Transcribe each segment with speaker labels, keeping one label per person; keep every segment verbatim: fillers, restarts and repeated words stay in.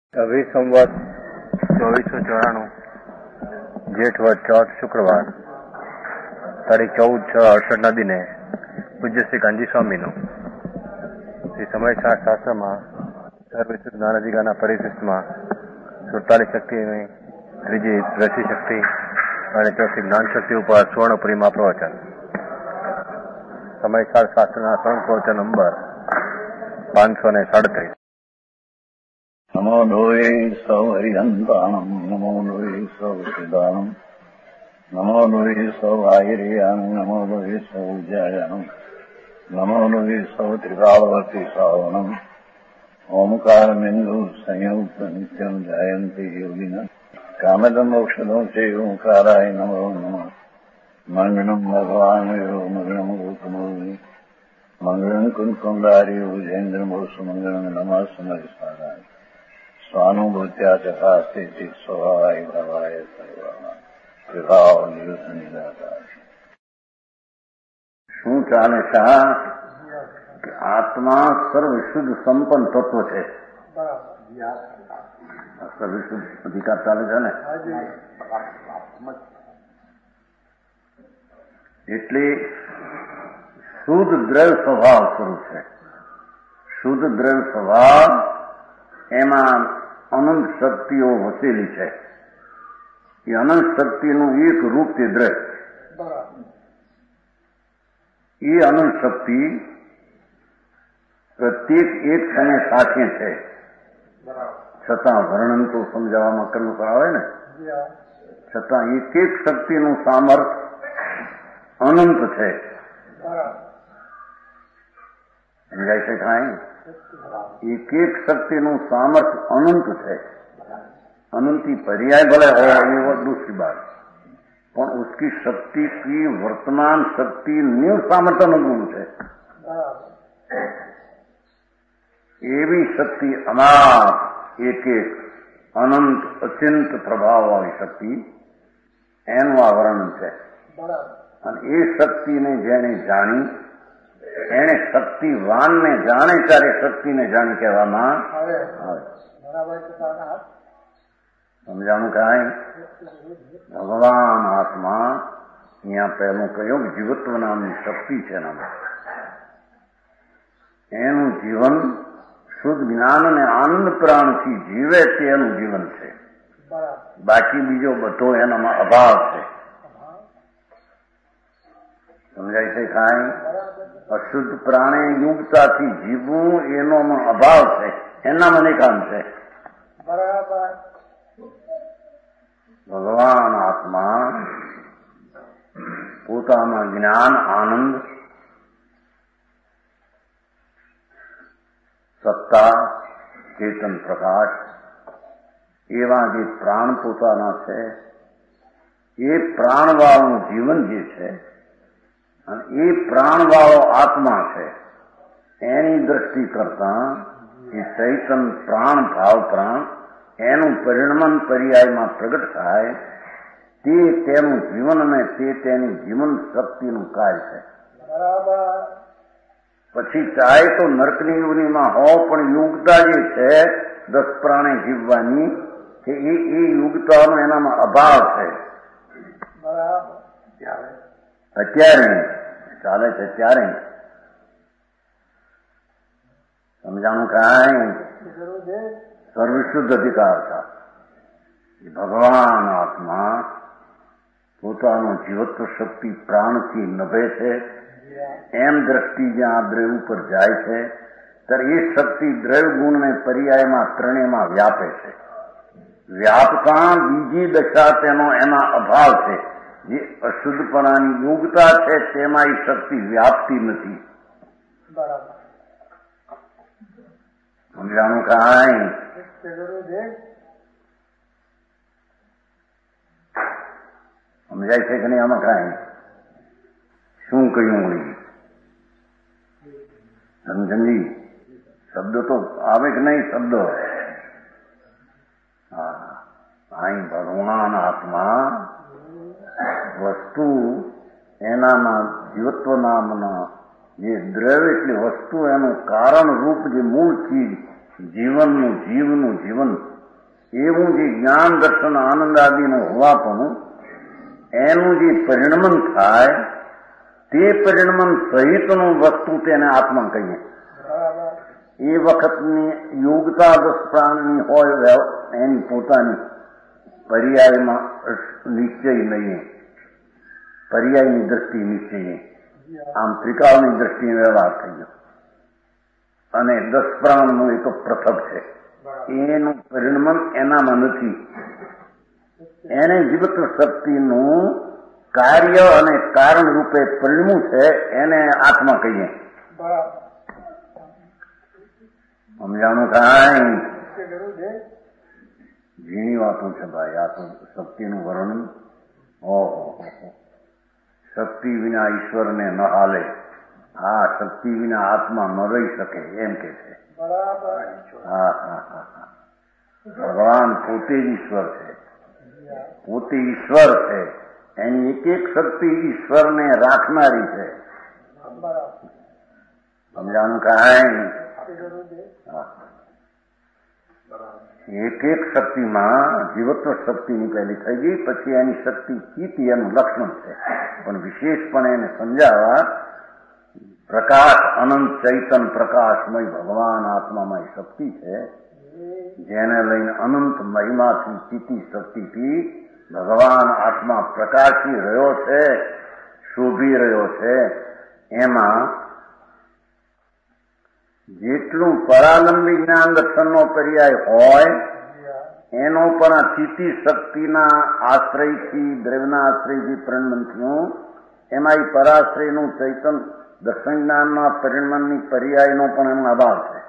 Speaker 1: अभी संवत चौबीस सौ चौराणु जेठवत चौथ शुक्रवार તારીખ ચૌદ છ અડસઠના દિને પૂજ્ય શ્રી કાંજી સ્વામીનું શ્રી સમયસાર શાસ્ત્રમાં સર્વવિશુદ્ધ જ્ઞાનાધિકારના પરિશિષ્ટમાં સુડતાલીસ શક્તિની ત્રીજી રસી શક્તિ અને ચોથી જ્ઞાન શક્તિ ઉપર સુવર્ણ પરિમા પ્રવચન. સમયસાર શાસ્ત્રના ત્રણ પ્રવચન નંબર પાંચસો ને સાડત્રીસ.
Speaker 2: નમો લોહે સૌ હરિહંતાણમ નમો લોહે સૌ સિદ્ધાણમ નમો લોહે સૌ આયર્યાન નમો લોહે સૌ જયાનમ નમો લોહે સૌ ત્રિકાળવર્તી શ્રાવણમ ઓમકારમિંદુ સંયુક્ત નિત્યમ જાયંતી યોગિના કામદમ ઔષધો છે ઓંકારાય નમો નમઃ. મંગળમ ભગવાન મંગળમ ગોતમોહિ મંગળમ કુંકુંડારી ઉજેન્દ્રમો સુમંગળમ નમઃ સમયસારાય સ્વાનુભૂત્યા ચકાસ્તે સ્વભાવાય ભાવાય સર્વમાં વિભાવ નિયુત નિરાકાર. શું ચાલે છે કે આત્મા સર્વશુદ્ધ સંપન્ન તત્વ છે. સર્વશુદ્ધ અધિકાર ચાલે છે ને, એટલે શુદ્ધ દ્રવ્ય સ્વભાવ સ્વરૂપ છે. શુદ્ધ દ્રવ્ય સ્વભાવ એમાં અનંત શક્તિઓ વસેલી છે. એ અનંત શક્તિનું એક રૂપ તે દ્રવ્ય. એ અનંત શક્તિ પ્રત્યેક એક સમય સાથે છે, છતાં વર્ણન તો સમજાવવામાં કરવું આવે ને, છતાં એક એક શક્તિનું સામર્થ્ય અનંત છે. સમજાય છે કાંઈ? એક એક શક્તિનું સામર્થ્ય અનંત છે. अनंती पर्याय भले हो ये वो दूसरी बात, पर उसकी शक्ति की वर्तमान शक्ति न्यू सामर्थ्य अनुकूल है. ये भी शक्ति अनाथ एक एक अनंत अचिंत प्रभाव वाली शक्ति एનું આ વર્ણન છે. અને એ શક્તિને જેને જાણી એને શક્તિવાનને જાણે ત્યારે શક્તિને જાણ કહેવામાં આવે. સમજાણું કાંઈ? ભગવાન આત્મા અહીંયા પહેલું કહ્યું કે જીવત્વ નામની શક્તિ છે. એનામાં એનું જીવન શુદ્ધ જ્ઞાન અને આનંદ પ્રાણથી જીવે તે એનું જીવન છે. બાકી બીજો બધો એનામાં અભાવ છે. સમજાય છે કાંઈ? અશુદ્ધ પ્રાણે યુક્તાથી જીવવું એનોમાં અભાવ છે, એનામાં નિકામ છે. ભગવાન આત્મા પોતાના જ્ઞાન આનંદ સત્તા ચેતન પ્રકાશ એવા જે પ્રાણ પોતાના છે, એ પ્રાણવાળું જીવન જે છે અને એ પ્રાણવાળો આત્મા છે, એની દ્રષ્ટિ કરતા એ ચૈતન પ્રાણ ભાવ પ્રાણ એનું પરિણમન પર્યાયમાં પ્રગટ થાય તે તેનું જીવન અને તે તેની જીવન શક્તિનું કાર્ય છે. પછી ચાહે તો નરકની યોનિમાં હો, પણ યોગતા જે છે દસ પ્રાણે જીવવાની કે એ એ યોગતાનો એનામાં અભાવ છે. અત્યારે ચાલે છે ત્યારે સમજાણું કાંઈ? સર્વશુદ્ધ અધિકાર था. ભગવાન આત્મા પોતાનો જીવત્વ શક્તિ પ્રાણથી નભે છે. એમ દ્રષ્ટિ જ્યાં દ્રવ્ય ઉપર જાય છે ત્યારે એ શક્તિ દ્રવ્ય ગુણને પર્યાયમાં ત્રણેયમાં વ્યાપે છે. વ્યાપતા બીજી દશા તેનો એના અભાવ છે. જે અશુદ્ધપણાની યોગતા છે તેમાં એ શક્તિ વ્યાપતી નથી. સમજાણું કાંઈ? સમજાય છે કે નહીં? આમાં કાંઈ શું કહ્યું વળી? સમજણજી શબ્દ તો આવે કે નહીં? શબ્દ હા, અહીં ભગવાન આત્મા વસ્તુ એનામાં જીવત્વ નામના જે દ્રવ્ય એટલે વસ્તુ એનું કારણ રૂપ જે મૂળ ચીજ જીવનનું જીવનું જીવન એવું જે જ્ઞાન દર્શન આનંદ આદિનું હોવાપણું એનું જે પરિણમન થાય તે પરિણમન સહિતનું વસ્તુ તેને આત્મા કહીએ. એ વખતની યોગતા દસ પ્રાણની હોય એની પોતાની પર્યાયમાં નિશ્ચય નહીં, પર્યાયની દ્રષ્ટિ નિશ્ચય, આમ ત્રિકાળની દ્રષ્ટિએ વ્યવહાર થઈ ગયો અને દસ પ્રાણનું એ તો પ્રથમ છે. એનું પરિણમન એનામાં નથી. એને જીવત શક્તિનું કાર્ય અને કારણ રૂપે પરિણમું છે એને આત્મા કહીએ. સમજાણું કાંઈ? ઝીણી વાતો છે ભાઈ. આ તો શક્તિનું વર્ણન. ઓહો, શક્તિ વિના ઈશ્વરને ન હાલે. હા, શક્તિ વિના આત્મા ન રહી શકે એમ કે છે. હા હા હા હા ભગવાન પોતે જ ઈશ્વર છે, પોતે ઈશ્વર છે. એની એક એક શક્તિ ઈશ્વરને રાખનારી છે. સમજાણું કાંઈ? એક એક શક્તિમાં જીવત્વ શક્તિની પહેલી થઈ ગઈ, પછી એની શક્તિ ચિત્ત એનું લક્ષણ છે. પણ વિશેષપણે એને સમજાવવા પ્રકાશ અનંત ચૈતન પ્રકાશમય ભગવાન આત્મામય શક્તિ છે, જેને લઈને અનંત મહિમાથી ચિત્તી શક્તિથી ભગવાન આત્મા પ્રકાશી રહ્યો છે, શોભી રહ્યો છે. એમાં જેટલું પરાલંબી જ્ઞાન દર્શનનો પર્યાય હોય એનો પણ આ ચિત્તી શક્તિના આશ્રયથી, દ્રવ્યના આશ્રયથી પરિણમન થયું. એમાં એ પરાશ્રયનું ચૈતન દર્શન જ્ઞાનના પરિણમનની પર્યાયનો પણ એનો અભાવ છે.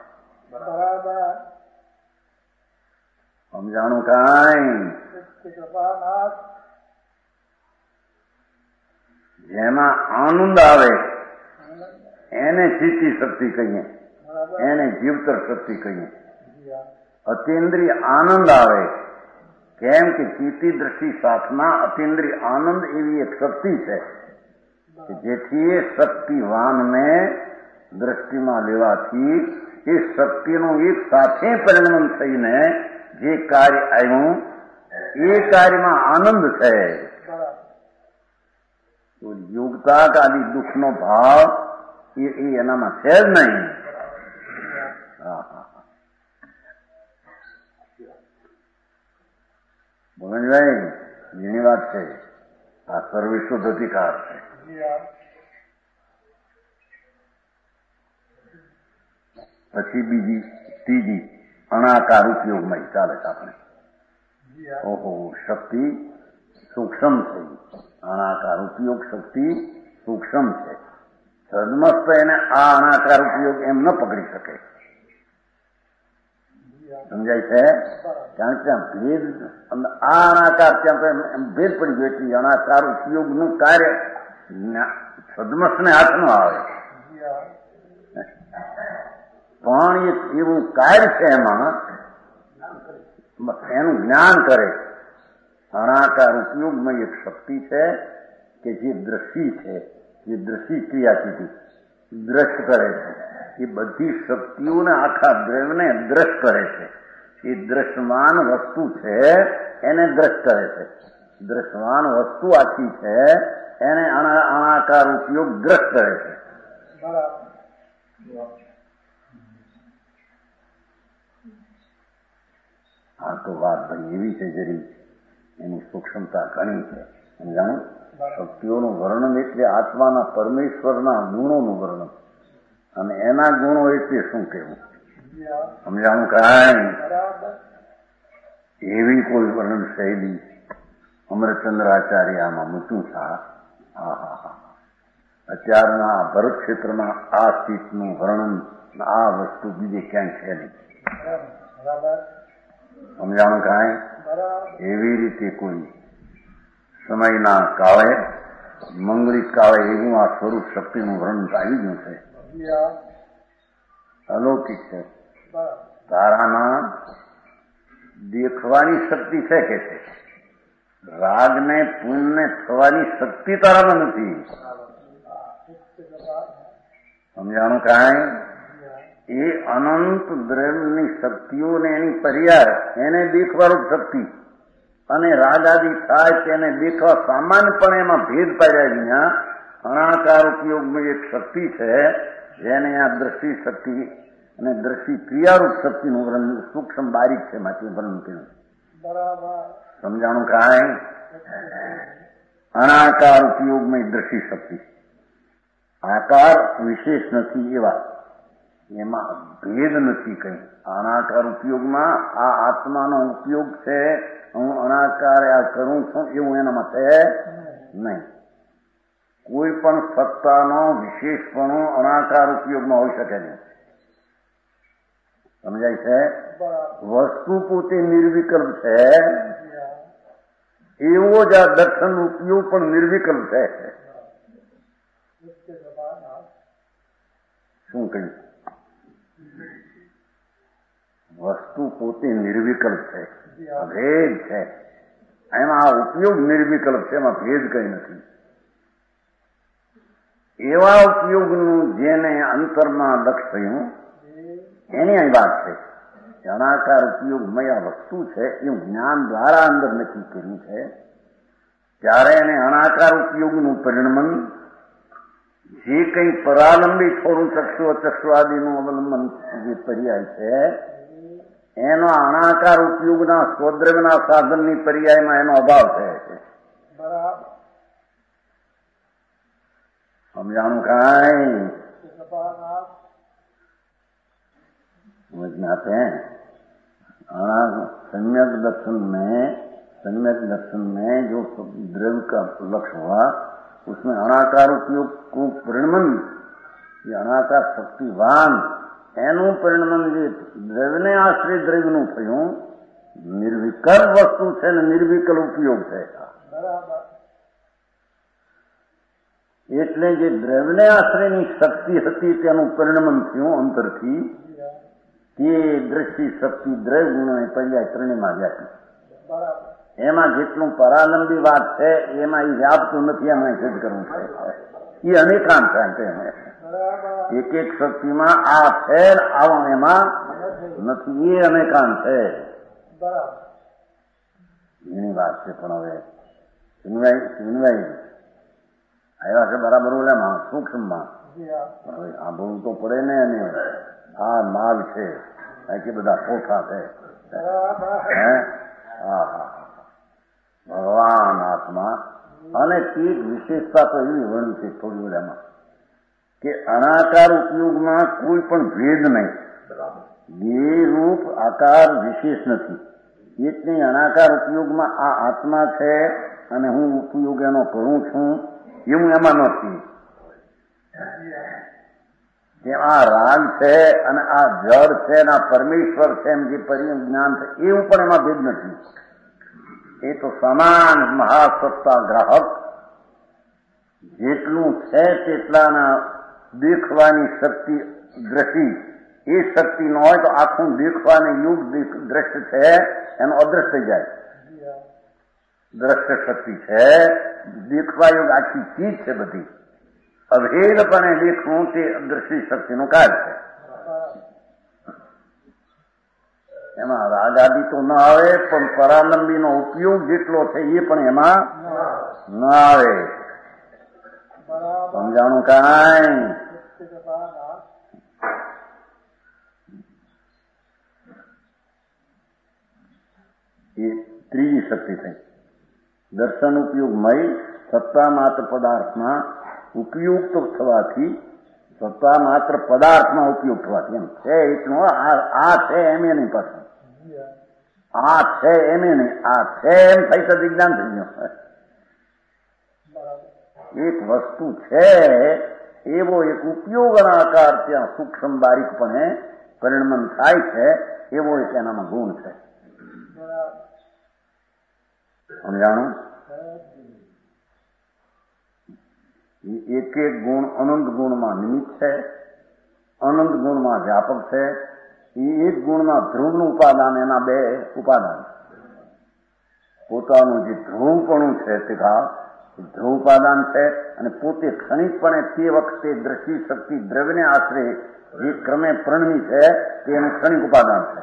Speaker 2: સમજાણું કાંઈ? જેમાં આનંદ આવે એને ચિત્તી શક્તિ કહીએ, એને જીવતર શક્તિ કહીએ. અતિન્દ્રિય આનંદ આવે કેમ કે ચિત્તી દ્રષ્ટિ સાથમાં અતિન્દ્રિય આનંદ એવી એક શક્તિ છે કે જેથી એ શક્તિવાનને દ્રષ્ટિમાં લેવાથી એ શક્તિનું એક સાથે પરિણમન થઈને જે કાર્ય આવ્યું એ કાર્યમાં આનંદ છે. તો યોગતા કે આદિ દુઃખનો ભાવ એ એનામાં છે જ નહીં. હા હા મોહનભાઈ, જેની વાત છે આ સર્વશુદ્ધ અધિકાર છે. પછી બીજી ત્રીજી અણાકાર ઉપયોગમાં ચાલે છે આપણે. ઓહો, શક્તિ સૂક્ષ્મ છે. અણાકાર ઉપયોગ શક્તિ સૂક્ષ્મ છે. સદમસ્ત એને આ અણાકાર ઉપયોગ એમ ન પકડી શકે. સમજાય છે? કારણ કે ત્યાં ભેદ, આ અણાકાર ત્યાં એમ ભેદ પડી ગયો એટલે અણાકાર ઉપયોગનું કાર્ય સદમસ્તને હાથ ન આવે. પણ એક એવું કાર્ય છે એમાં એનું જ્ઞાન કરે. અણાકાર ઉપયોગમાં એક શક્તિ છે કે જે દ્રષ્ટિ છે, જે દ્રષ્ટિ ક્રિયા કીધી દ્રષ્ટ કરે છે. એ બધી શક્તિઓને આખા દ્રવ્યને દ્રષ્ટ કરે છે. એ દ્રષ્ટમાન વસ્તુ છે એને દ્રષ્ટ કરે છે. દ્રષ્ટમાન વસ્તુ આખી છે એને અણાકાર ઉપયોગ દ્રષ્ટ કરે છે. આ તો વાત ભાઈ એવી છે જરી એની સૂક્ષ્મતા ઘણી છે. સમજાણું? શક્તિઓનું વર્ણન એટલે આત્માના પરમેશ્વરના ગુણોનું વર્ણન અને એના ગુણો એટલે શું કહેવું. સમજાણું કાંઈ? એવી કોઈ વર્ણન શૈલી અમરચંદ્રાચાર્ય આમાં મૂક્યું છે. હા હા હા અત્યારના ભરત ક્ષેત્રમાં આ સ્થિતિનું વર્ણન આ વસ્તુ બીજે ક્યાંય છે નહીં. સમજાણું કાંઈ? એવી રીતે કોઈ સમયના કાળે મંગલિક કાળે એવું આ સ્વરૂપ શક્તિનું વર્ણન આવી ગયું છે. અલૌકિક છે. તારાના દેખવાની શક્તિ છે કે છે, રાગને પુણ્યને થવાની શક્તિ તારામાં નથી. સમજાણું કાંઈ? એ અનંત દ્રવ્યની શક્તિઓને એની પર્યાય એને દેખવાળું શક્તિ અને રાગ આદિ થાય તેને દેખવા સામાન્યપણે એમાં ભેદ પાડ્યા વિના અણાકાર ઉપયોગમાં એક શક્તિ છે જેને આ દ્રષ્ટિ શક્તિ અને દ્રષ્ટિ ક્રિયારૂપ શક્તિનું વર્ણન સૂક્ષ્મ બારીક છે માંથી વર્ણન કર્યું. સમજાણું કાંઈ? અણાકાર ઉપયોગમાં દ્રષ્ટિ શક્તિ આકાર વિશેષ નથી એવા એમાં ભેદ નથી કઈ. અણાકાર ઉપયોગમાં આ આત્માનો ઉપયોગ છે, હું અણાકાર આ કરું છું એવું એનામાં છે નહીં. કોઈ પણ સત્તાનો વિશેષપણું અણાકાર ઉપયોગમાં હોઈ શકે નહીં. સમજાય છે? વસ્તુ પોતે નિર્વિકલ્પ છે, એવો જ આ દર્શન ઉપયોગ પણ નિર્વિકલ્પ છે. શું કહ્યું? વસ્તુ પોતે નિર્વિકલ્પ છે, ભેદ છે. એમાં આ ઉપયોગ નિર્વિકલ્પ છે, એમાં ભેદ કઈ નથી. એવા ઉપયોગનું જેને અંતરમાં લક્ષ થયું એની અહીં વાત છે. અણાકાર ઉપયોગમય વસ્તુ છે એવું જ્ઞાન દ્વારા અંદર નક્કી કર્યું છે. ત્યારે એને અણાકાર ઉપયોગનું પરિણમન જે કંઈ પરાલંબી થોડું ચક્ષુ અચક્ષુ આદિનું અવલંબન જે પર્યાય છે એનો અણાકાર ઉપયોગના સ્વદ્રવ્યના સાધનની પર્યાયમાં એનો અભાવ થયો છે. સમજાણું કાંઈ? समझ में आते हैं? सम्यक दर्शन में सम्यक दर्शन में जो द्रव्य का लक्ष्य हुआ उसमें अनाकार उपयोग को परिणमन, ये अनाकार शक्तिवान એનું પરિણમન જે દ્રવ્યને આશ્રય દ્રવ્યનું થયું નિર્વિકલ્પ વસ્તુ છે ને નિર્વિકલ્પ ઉપયોગ છે. એટલે જે દ્રવ્યને આશ્રયની શક્તિ હતી તેનું પરિણમન થયું અંતરથી. તે દ્રષ્ટિ શક્તિ દ્રવ્ય ગુણો પર્યાય ત્રણેયમાં વ્યાપી. એમાં જેટલું પરાલંબી વાત છે એમાં એ વ્યાપતું નથી, એમાં સિદ્ધ કરવું છે. એ અનેકાંત છે. એક એક શક્તિમાં આ છે આવું એમાં નથી, એ અનેકાંત છે એની વાત છે. પણ હવે સિનવાઈ સિનવાઈ આવ્યા છે બરાબર ઓલામાં સૂક્ષ્મમાં. હવે આ બોલવું તો પડે ને. અને આ માલ છે કે બધા ચોખા છે. ભગવાન આત્મા અને તે વિશેષતા તો એવી વર્ણ છે થોડી ઓલામાં કે અણાકાર ઉપયોગમાં કોઈ પણ ભેદ નહીં. બે રૂપ આકાર વિશેષ નથી. એટલે અણાકાર ઉપયોગમાં આ આત્મા છે અને હું ઉપયોગ એનો કરું છું એવું એમાં નથી. જેમ આ રાગ છે અને આ જળ છે અને આ પરમેશ્વર છે એમ જે પરિજ્ઞાન છે એવું પણ એમાં ભેદ નથી. એ તો સમાન મહાસત્તા ગ્રાહક જેટલું છે તેટલાના દેખવાની શક્તિ દ્રષ્ટિ એ શક્તિ ન હોય તો આખું દેખવાની યુગ દ્રષ્ટિ છે એનો અદ્રષ્ટ થઈ જાય. દ્રષ્ટ શક્તિ છે, દેખવા યોગ આખી ચીજ છે બધી. અભેદપણે દેખવું તે દ્રષ્ટિ શક્તિનું કાર્ય છે. એમાં રાગ આદિ તો ન આવે પણ પરાલંબીનો ઉપયોગ જેટલો છે એ પણ એમાં ન આવે. સમજાણું કાંઈ? એ ત્રીજી શક્તિ થઈ. દર્શન ઉપયોગમય સત્તા માત્ર પદાર્થમાં ઉપયોગ થવાથી, સત્તા માત્ર પદાર્થમાં ઉપયોગ થવાથી એમ છે એટલું આ છે એમ એ નહીં. પાછું આ છે એમ એ નહીં, આ છે એમ થઈ તો વિજ્ઞાન થઈ ગયું. એક વસ્તુ છે એવો એક ઉપયોગ આકાર ત્યાં સૂક્ષ્મ બારીકપણે પરિણમન થાય છે એવો એક એનામાં ગુણ છે. સમજાણું? એક એક ગુણ અનંત ગુણમાં નિમિત્ત છે, અનંત ગુણમાં વ્યાપક છે. એ એક ગુણમાં ધ્રુવનું ઉપાદાન, એના બે ઉપાદાન. પોતાનું જે ધ્રુવપણું છે તે ધ્રુવપાદાન છે અને પોતે ક્ષણિકપણે તે વખતે દ્રષ્ટિ શક્તિ દ્રવ્યને આશરે જે ક્રમે પ્રણમી છે તે એનું ક્ષણિક ઉપાદાન છે.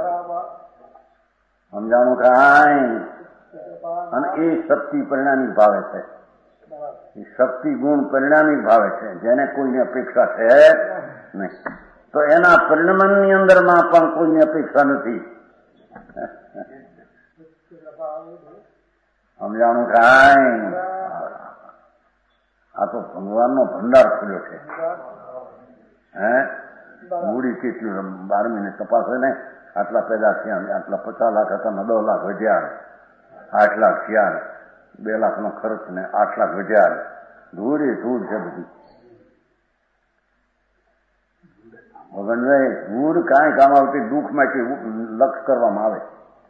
Speaker 2: સમજાણું કાંઈ? અને એ શક્તિ પરિણામી ભાવે છે. એ શક્તિ ગુણ પરિણામી ભાવે છે, જેને કોઈની અપેક્ષા છે નહીં. તો એના પરિણમનની અંદરમાં પણ કોઈની અપેક્ષા નથી. સમજાણું કાંઈ? આ તો ભગવાનનો ભંડાર ખુલ્યો છે. હે મૂડી કેટલી બાર મહિને તપાસે ને, આટલા પેદા થયા, આટલા પચાસ લાખ હતા, દસ લાખ વધ્યા, આઠ લાખ થયા, બે લાખ નો ખર્ચ ને આઠ લાખ વધ્યા. ધૂળ એ ધૂળ છે બધી. ભગવાન ધૂળ કાંઈ કામ આવતી દુઃખ માટે લક્ષ કરવામાં આવે.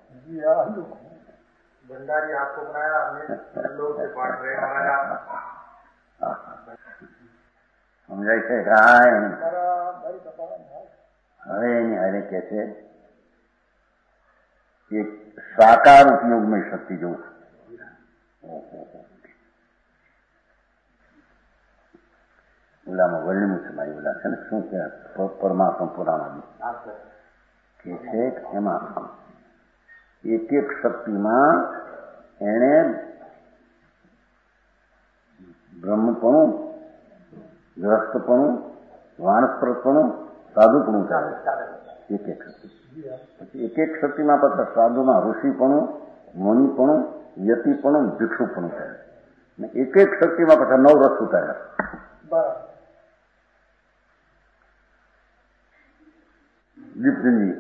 Speaker 2: સમજાય છે કાંઈ? હવે એની હારે કે છે એક સાકાર ઉપયોગમય શક્તિ જોવું. ઓલામાં વર્ણ્યું છે મારી ઓલા છે ને શું છે પરમાત્મા પુરાણ કે છે એમાં એક એક શક્તિમાં એને બ્રહ્મપણું, ગ્રસ્તપણું, વાણસ્પૃતપણું, સાધુપણું ચાલે. એક એક શક્તિ પછી એક એક શક્તિમાં પાછા સાધુમાં ઋષિપણું, મુનિપણું, યતિપણું, ભિક્ષુપણું ચાલે. એક એક શક્તિમાં પાછા નવ રસ ઉતાર્યા. દીપસિંહજી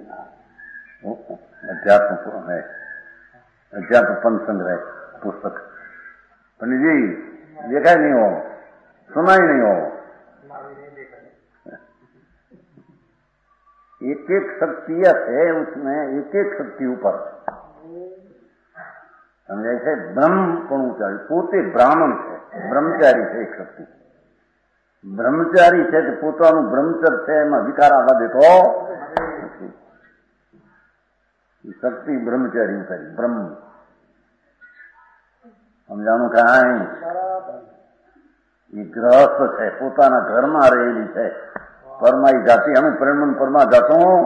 Speaker 2: અધ્યાત્મ હૈ, અધ્યાત્મ પંચ સંગ્રહ પુસ્તક. पंडित जी देखा नहीं हो, सुना ही नहीं हो. एक एक शक्तियत है उसमें, एक एक शक्ति ऊपर समझाय છે. બ્રહ્મપણું પોતે બ્રાહ્મણ છે, બ્રહ્મચારી છે. એક શક્તિ બ્રહ્મચારી છે, તો પોતાનું બ્રહ્મચર છે એમાં વિકાર આવવા દેતો નથી. શક્તિ બ્રહ્મચારી ઉતારી બ્રહ્મ. સમજાણું કાંઈ? એ ગ્રહસ્થ છે, પોતાના ઘરમાં રહેલી છે. પરમાઈ જાતિ અમે પ્રેમ પરમાં જાતું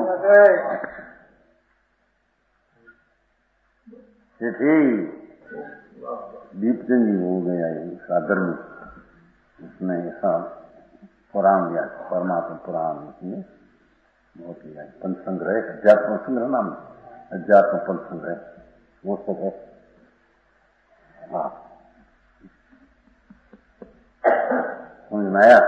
Speaker 2: તેથી दीपचंद जी हो गया साधर्म, उसने ऐसा पुराण लिया, परमात्मा पुराण उसने बहुत लिया. पंच संग्रह, अध्यात्म संग्रह नाम, अध्यात्म पंच संग्रह वो सब है. हाँ समझ में आया?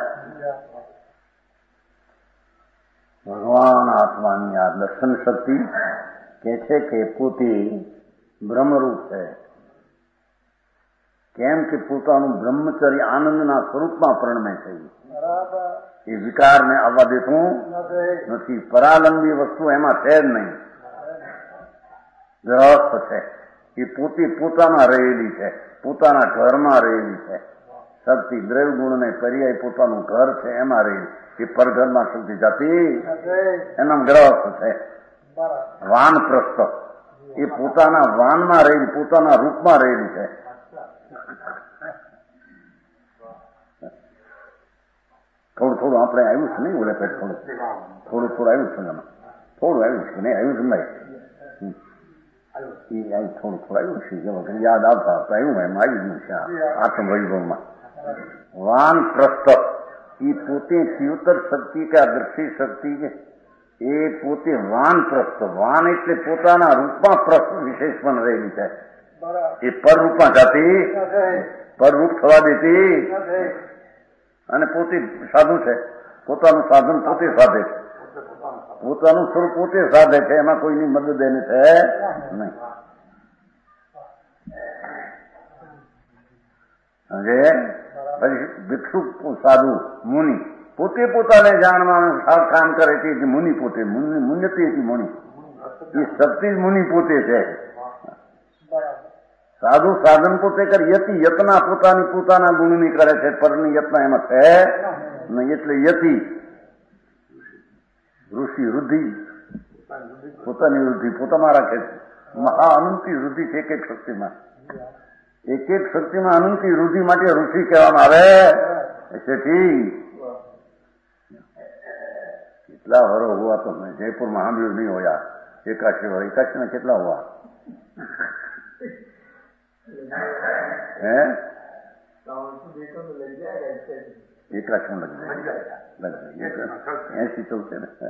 Speaker 2: ભગવાન આત્માની આ દર્શન શક્તિ કે છે કે પોતે બ્રહ્મરૂપ છે. કેમ કે પોતાનું બ્રહ્મચર્ય આનંદના સ્વરૂપમાં પ્રણમે છે. એ વિકારને આવવા દેતું નથી. પરાલંબી વસ્તુ એમાં છે જ નહીં. ગ્રહસ્થ છે, એ પોતે પોતામાં રહેલી છે, પોતાના ઘરમાં રહેલી છે. શક્તિ દ્રવ્ય ગુણને પર્યાય પોતાનું ઘર છે એમાં રહેલી. એ પરઘરમાં શક્તિ જાતી એના ગ્રહસ્થ છે. વાનપ્રસ્થ એ પોતાના વાનમાં રહેલી, પોતાના રૂપમાં રહેલી છે. થોડું થોડું આપણે આવ્યું છે નહીં ઓલે પેટ થોડું થોડું થોડું આવ્યું છે એમાં થોડું આવ્યું છે નહીં આવ્યું છે નહીં એ થોડું થોડું આવ્યું છે. જેમાં યાદ આવતા તો આવ્યું એમાં આવી ગયું છે આત્મ વૈભવમાં. વાનપ્રસ્થ એ પોતે ચિયોતર શક્તિ કે દ્રષ્ટિ શક્તિ કે એ પોતે વાનપ્રસ્થ. વાન એટલે પોતાના રૂપમાં પ્રસ્થ વિશેષ પણ રહેલી છે. એ પરરૂપમાં જાતી, પરરૂપ થવા દેતી અને પોતે સાધુ છે. પોતાનું સાધન પોતે સાધે છે, પોતાનું સ્વરૂપ પોતે સાધે છે. એમાં કોઈની મદદ એને છે નહીં. સમજે? પછી ભિક્ષુ સાધુ મુનિ પોતે પોતાને જાણવાનું કામ કરે છે. મુનિ પોતે મુન્યતી મુનિ, એ શક્તિ જ મુનિ પોતે છે. સાધુ સાધન પોતે કરે, યતિ યતના પોતાની પોતાના ગુણની કરે છે. પરની યતના એમાં છે નહીં. એટલે યતિ ઋષિ વૃદ્ધિ પોતાની વૃદ્ધિ પોતામાં રાખે છે. મહા અનંતી વૃદ્ધિ છે એક એક શક્તિમાં. એક એક શક્તિમાં અનંતી રુધિ માટે ઋષિ કહેવામાં આવે. એસેથી કેટલા વરો હુआ તો મેં જયपुરમાં સાંભળ્યું નહીં હોયા. એકાશી વર એકાશી में કેટલા हुआ है एकाशी में लग जाए ऐसी तो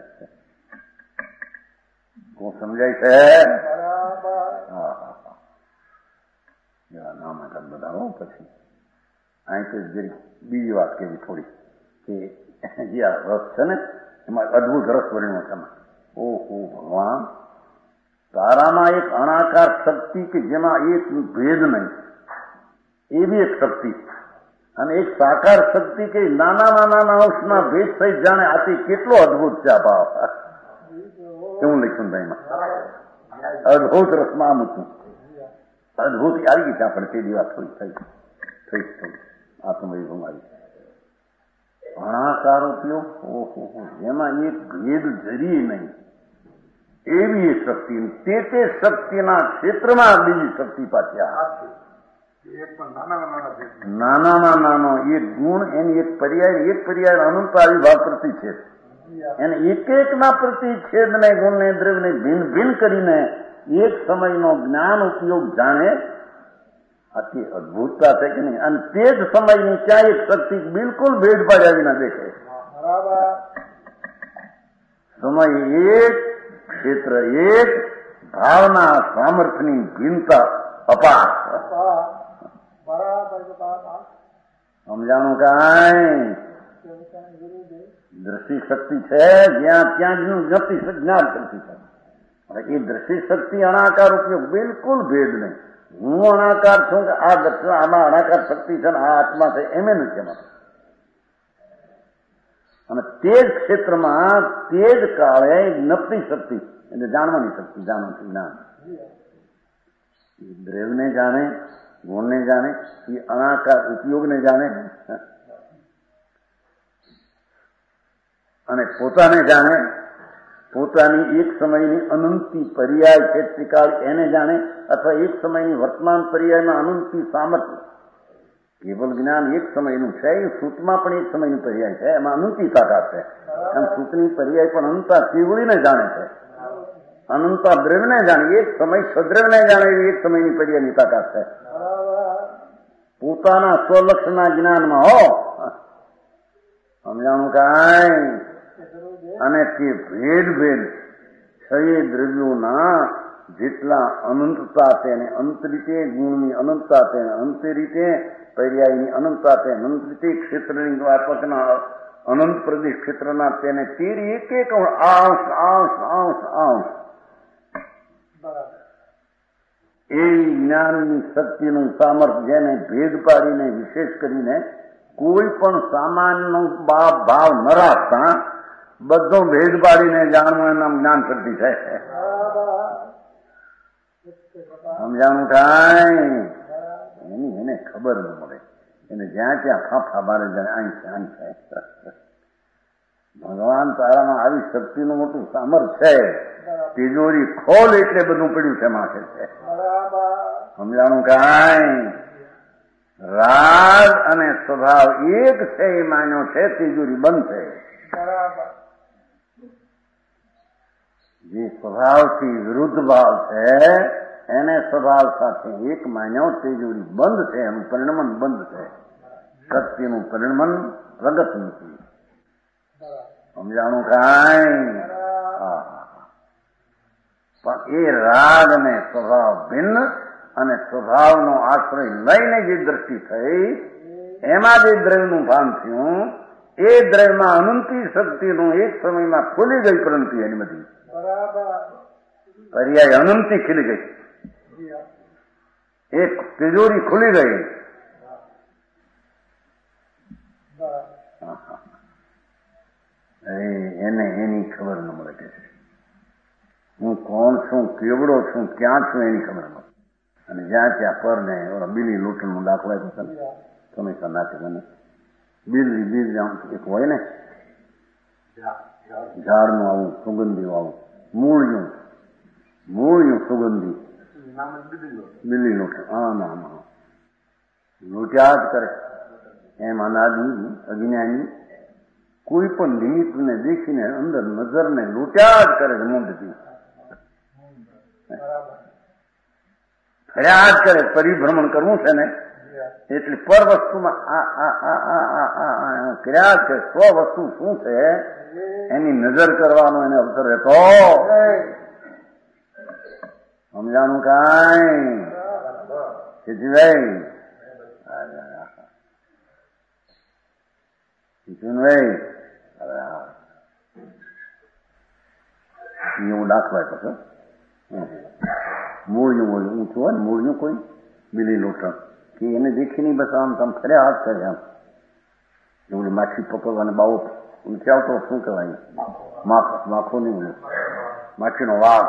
Speaker 2: को समझाय છે. હા હા હા નામ આગળ બતાવો પછી અહીં તો બીજી વાત કેવી થોડી કે જે આ રસ છે ને એમાં અદભુત રસ વર્ણ્યો છે. ઓહો ભગવાન, તારામાં એક અણાકાર શક્તિ કે જેમાં એક ભેદ નહીં એવી એક શક્તિ અને એક સાકાર શક્તિ કે નાના નાના અંશના ભેદ સહિત જાણે આથી કેટલો અદભુત છે આ ભાવ. એવું લખ્યું ભાઈમાં અદભુત રસમાં આમ હતું. અદભુત આવી ગઈ છે આપણે તે દિવસ થોડી થઈ થઈ થઈ આત્મવિભૂમ આવી અણાકાર ઉપયોગ. ઓહો જેમાં એક ભેદ જરી નહીં એવી એક શક્તિ. તે તે શક્તિના ક્ષેત્રમાં બીજી શક્તિ પાછી નાનામાં નાનો એક ગુણ એની એક પર્યાય એક પર્યાય અનંત આવિર્ભાવ પ્રતિ છે. એને એક એકના પ્રતિ છેદને ગુણને દ્રવ્યને ભિન્ન ભિન્ન કરીને એક સમયનો જ્ઞાન ઉપયોગ જાણે આથી અદભુતતા છે કે નહીં. અને તે જ સમયની ત્યાં એક શક્તિ બિલકુલ ભેદ પાડ્યા વિના દેખે. સમય એક, ક્ષેત્ર એક, ભાવના સામર્થ્યની ભિન્નતા અપાર. સમજાણું કાંઈ દ્રષ્ટિ શક્તિ છે જ્યાં ત્યાં જ્ઞપ્તિ જ્ઞાન શક્તિ છે. એ દ્રષ્ટિ શક્તિ અણાકાર ઉપયોગ બિલકુલ ભેદ નહીં. હું અણાકાર છું કે આ દર્શન આમાં અણાકાર શક્તિ છે ને આ આત્મા છે એમ નથી એમાં. અને તે જ ક્ષેત્રમાં તે જ કાળે જ્ઞપ્તિ શક્તિ એટલે જાણવાની શક્તિ જાણવાનું જ્ઞાન દ્રવ્યને જાણે ગુણને જાણે એ અણાકાર ઉપયોગને જાણે અને પોતાને જાણે પોતાની એક સમયની અનંતી પર્યાય છે ત્રિકાળ એને જાણે અથવા એક સમયની વર્તમાન પર્યાયમાં અનંતી સામર્થ્ય. કેવલ જ્ઞાન એક સમયનું છે એ સૂતમાં પણ એક સમયની પર્યાય છે એમાં અનંતી તાકાત છે. અને સૂતની પર્યાય પણ અનંતા કેવળીને જાણે છે અનંતા દ્રવ્યને જાણે એક સમય સદ્રવ્યને જાણે એવી એક સમયની પર્યાયની તાકાત છે. પોતાના સ્વલક્ષના જ્ઞાનમાં હો સમજાણું કાંઈ. અને તે ભેદ ભેદ છ દ્રવ્યોના જેટલા અનંતતા છે અને અંત રીતે ગુણની અનંતતા છે અંત રીતે પર્યાયની અનંતતા છે અનંત રીતે ક્ષેત્રની વ્યાપકના અનંત પ્રદેશ ક્ષેત્રના તેને તેરી એક એક અંશ અંશ અંશ અંશ એ જ્ઞાનની શક્તિનું સામર્થ્ય જેને ભેદ પાડીને વિશેષ કરીને કોઈ પણ સામાન્ય ભાવ ન રાખતા બધો ભેદ પાડીને જાણવું એના જ્ઞાન શક્તિ છે. સમજાણું કાંઈ એની એને ખબર ન મળે એને જ્યાં ત્યાં ફાંફા મારે જાય અહીં છે અહીં છે. ભગવાન તારામાં આવી શક્તિનું મોટું સામર્થ્ય છે. તિજોરી ખોલ એટલે બધું પડ્યું છે માથે છે. સમજાણું કાંઈ રાગ અને સ્વભાવ એક છે એ માન્યો છે તિજોરી બંધ છે. જે સ્વભાવથી વિરુદ્ધ ભાવ છે એને સ્વભાવ સાથે એક માન્યો તિજોરી બંધ છે એનું પરિણમન બંધ છે. શક્તિનું પરિણમન પ્રગટ નથી. સમજાણું કાંઈ. હા પણ એ રાગ અને સ્વભાવ ભિન્ન અને સ્વભાવનો આશ્રય લઈને જે દ્રષ્ટિ થઈ એમાં જે દ્રવ્યનું ભાન થયું એ દ્રવ્યમાં અનંતી શક્તિનું એક સમયમાં ખુલી ગઈ પરંતુ એની બધી પર્યાય અનંતી ખીલી ગઈ. એક તિજોરી ખુલી ગઈ. એને એની ખબર ન મળે કે હું કોણ છું કેવડો છું ક્યાં છું એની ખબર ન મળે. અને જ્યાં ત્યાં પર ને બીલી લૂંટણનો દાખલો આપ્યો છે તમે નાખે મને બીલી બીજ એક હોય ને ઝાડનું આવું સુગંધી આવું મૂળિયું મૂળિયું સુગંધી બીલી લૂંટણ હા ના ના લૂંટ્યા જ કરે. એમ અનાદિ અજ્ઞાની કોઈ પણ નિમિત્તને દેખીને અંદર નજરને લૂંટ્યા જ કરે મૂંઢથી. ફર્યા જ કરે. પરિભ્રમણ કરવું છે ને એટલે પર વસ્તુમાં આ આ આ આ કર્યા જ કરે. સ્વ વસ્તુ શું છે એની નજર કરવાનો એને અવસર રહેતો. સમજાણું કાંઈ શીખભાઈ? શીખભાઈ હું દાખલા કરશો. મૂળનું મૂળનું ઊંચું હોય ને મૂળનું કોઈ બિલી લોટણ કે એને દેખીને બસ આમ તમે ફર્યા હાથ કરે આમ એવું માછી પકડવાને બાવો ઊંચે આવતો શું કહેવાય? માખ માખો નહીં માછીનો વાઘ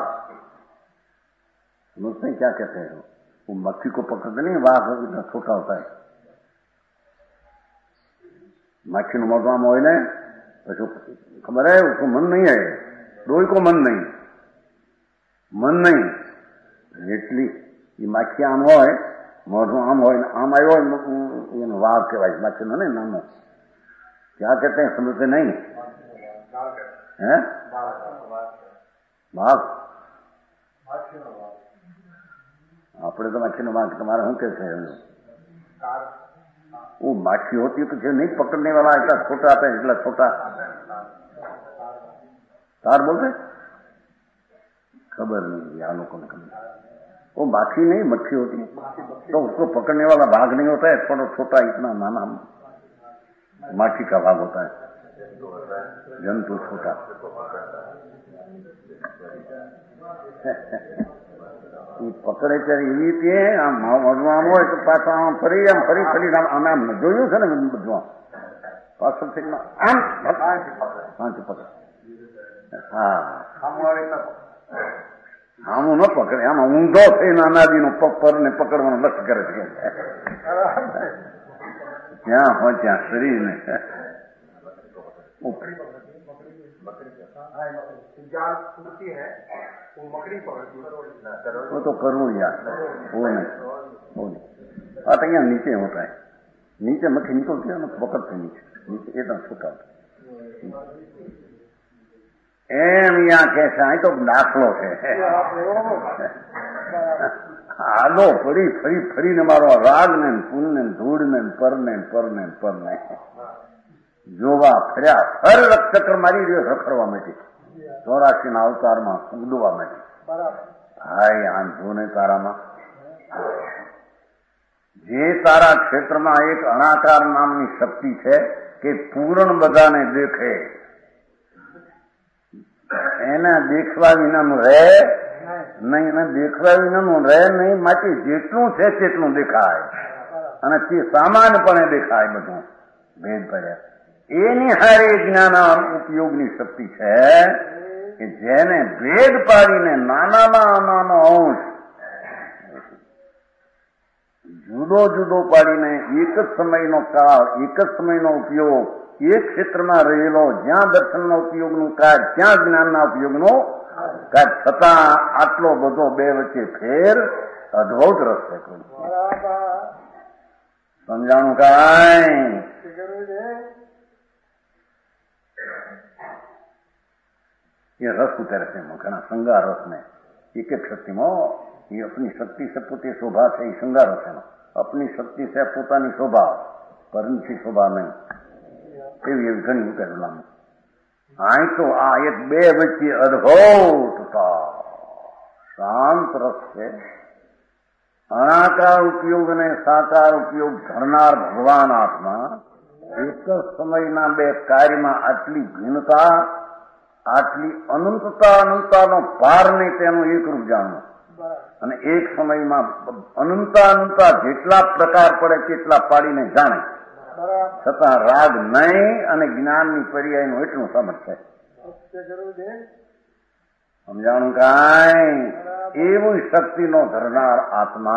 Speaker 2: मुझसे क्या कहते हैं वो मक्खी को पकड़ते नहीं वाघ इतना छोटा होता है. मक्खी नो मोगम हो ने पशु खबर है उसको मन नहीं है. डोई को मन नहीं मन नहीं એટલી એ માખી આમ હોય મોઢું આમ હોય આમ આવ્યો એનો વાઘ કહેવાય માખીનો ને નામો. क्या कहते हैं समझते नहीं है? વાઘ આપણે તો માછીનો વાંક તમારે શું કે છે? वो माछी होती तो जो नहीं पकड़ने वाला इतना छोटा आता है इतना छोटा तार बोलते खबर नहीं या लोगों को. वो माछी नहीं मच्छी होती तो उसको पकड़ने वाला भाग नहीं होता है. थोड़ा छोटा इतना नाना माछी का भाग होता है. जंतु छोटा. પકડે ત્યારે એવી રીતે આમ મોઢમાં હોય તો પાછા આમ ફરી આમ ફરી ફરી આમ આમ જોયું છે ને બધું પાછળથી આમ શાંતિ પકડે. હા આમ ન પકડે આમ ઊંધો થઈને અનાદિનો પગ ને પકડવાનું લક્ષ્ય કરે છે. જ્યાં હોય ત્યાં શરીરને वो तो करूँ यार वो नहीं वो नहीं. आता यहाँ नीचे होता है. नीचे मक्खी निकलती है ना पकड़ते नीचे नीचे एकदम छूटा होता एम यहाँ कैसा है तो दाखलो है. आदो फरी फरी फरी ने मारो राग ने पुन ने धूड़ ने पर ने पर ने पर ने જોવા ફર્યા ફર ચક્કર મારી રહ્યો રખડવા માંડી. ચોરાશી ના અવતારમાં ઉડવા માંડી. હાય આમ જોને તારામાં જે તારા ક્ષેત્રમાં એક અણાકાર નામની શક્તિ છે કે પૂર્ણ બધાને દેખે. એના દેખવા વિનાનું રહે નહીં. એને દેખવા વિનાનું રહે નહીં. માટે જેટલું છે તેટલું દેખાય અને તે સામાન્યપણે દેખાય. બધું ભેદ પડ્યા એની હારે જ્ઞાન ઉપયોગની શક્તિ છે કે જેને ભેદ પાડીને નાનામાં નાનો અંશ જુદો જુદો પાડીને એક જ સમયનો કાળ એક જ સમયનો ઉપયોગ એક ક્ષેત્રમાં રહેલો જ્યાં દર્શનના ઉપયોગનું કાર્ય ત્યાં જ્ઞાનના ઉપયોગનો કાર્ય છતાં આટલો બધો બે વચ્ચે ફેર અદભુત રસ છે. સમજાણું કાંઈ? ये रस उतर से घना श्रृंगार रस में एक एक शक्ति में ये अपनी शक्ति से पोते शोभा से श्रृंगार रस है. अपनी शक्ति से पोतानी शोभा परंची शोभा नहीं एवी एवी घनी उतरेला. आई तो आ एक बे वच्चे अद्भुतता शांत रस है. अनाकार उपयोग ने साकार उपयोग करनार भगवान आत्मा एक समयना बे कार्यमां आटली ભિન્નતા આટલી અનંતતા અનંતાનો પાર નહીં તેનું એક રૂપ જાણવું અને એક સમયમાં અનંતા અનંતા જેટલા પ્રકાર પડે તેટલા પાડીને જાણે છતાં રાગ નહીં અને જ્ઞાનની પર્યાયનું એટલું સમજ છે. સમજાણું કાંઈ? એવું શક્તિનો ધરનાર આત્મા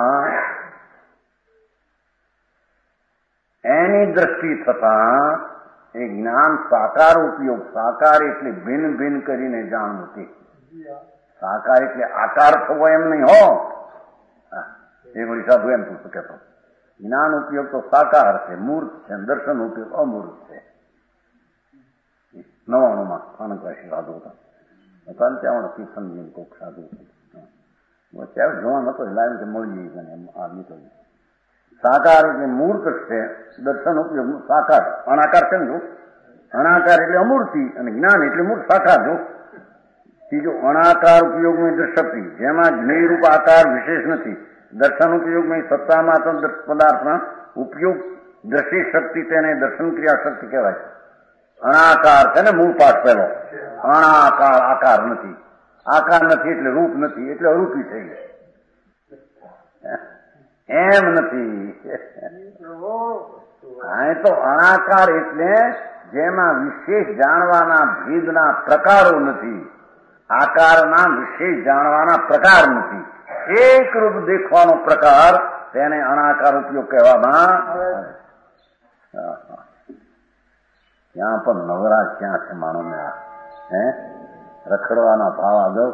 Speaker 2: એની દ્રષ્ટિ થતા એ જ્ઞાન સાકાર ઉપયોગ સાકાર એટલે ભિન્ન ભિન્ન કરીને જાણવું. તે સાકાર એટલે આકાર થવો એમ નહીં હો. એ વળી સાધુ એમ તું કહેતો જ્ઞાન ઉપયોગ તો સાકાર છે, મૂર્ત છે, દર્શન ઉપયોગ અમૂર્ત છે. નવાણુંમાં સ્થાનકવાસી સાધુ હતા, હતા ત્યાં તીર્થન કોક સાધુ ત્યારે જોવાનું હતો, લાવી કે મળી જઈએ આ નીકળી. સાકાર એટલે મૂર્ત છે, દર્શન ઉપયોગ સાકાર, અણાકાર છે ને જો, અણાકાર એટલે અમૂર્તિ અને જ્ઞાન એટલે મૂર્ત સાકાર જો. ત્રીજો અણાકાર ઉપયોગમાં દ્રશક્તિ, જેમાં જ્ઞેયરૂપ આકાર વિશેષ નથી. દર્શન ઉપયોગમાં સત્તામાં પદાર્થના ઉપયોગ દ્રષ્ટિ શક્તિ, તેને દર્શન ક્રિયા શક્તિ કહેવાય છે. અણાકાર છે ને મૂળ પાઠ પહેલો, અણાકાર આકાર નથી, આકાર નથી એટલે રૂપ નથી, એટલે અરૂપી થઈ ગઈ. એમ નથી. હા તો અણાકાર એટલે જેમાં વિશેષ જાણવાના ભેદના પ્રકારો નથી, આકારના વિશેષ જાણવાના પ્રકાર નથી, એક રૂપ દેખવાનો પ્રકાર, તેને અણાકાર ઉપયોગ કહેવામાં. ત્યાં પણ નવરાજ ક્યાં છે માણસને, હે રખડવાના ભાવ આગળ.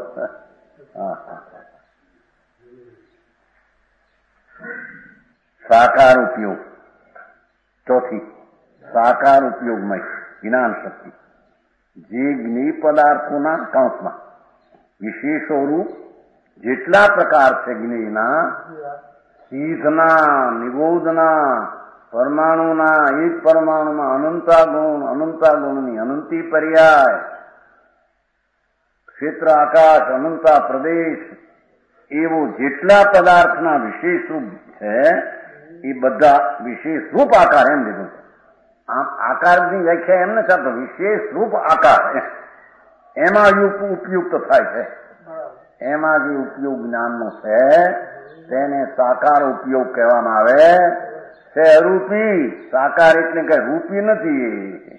Speaker 2: સાકાર ઉપયોગ. ચોથી, સાકાર ઉપયોગમય જ્ઞાન શક્તિ, જે જ્ઞેય પદાર્થોના કાંસમાં વિશેષો રૂપ જેટલા પ્રકાર છે જ્ઞેયના, શીધના, નિબોધના, પરમાણુના, એક પરમાણુમાં અનંતા ગુણ, અનંતા ગુણની અનંતી પર્યાય, ક્ષેત્ર આકાશ, અનંતા પ્રદેશ, એવો જેટલા પદાર્થના વિશેષ રૂપ છે એ બધા વિશેષ રૂપ આકાર એમ લીધું. આમ આકારની વ્યાખ્યા એમ નથી આપતો, વિશેષ રૂપ આકાર એમાં ઉપયુક્ત થાય છે. એમાં જે ઉપયોગ જ્ઞાનનો છે તેને સાકાર ઉપયોગ કહેવામાં આવે છે. અરૂપી સાકાર એટલે કઈ રૂપી નથી,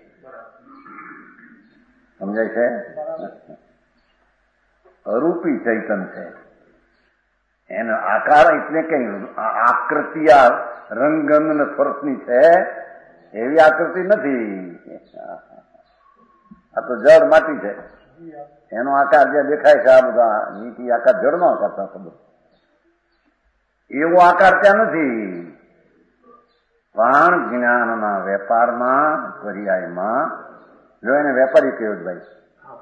Speaker 2: સમજાય છે? અરૂપી ચૈતન છે. એનો આકાર એટલે કઈ આકૃતિ આ રંગગંધ ને સ્પર્શની છે એવી આકૃતિ નથી. આ તો જળ માટી છે, એનો આકાર જે દેખાય છે આ બધા નીતિ આકાર જળનો આકાર છે, ખબર એવો આકાર ત્યાં નથી. પણ જ્ઞાનના વેપારમાં પર્યાયમાં જો એને વેપારી કયો જ ભાઈ,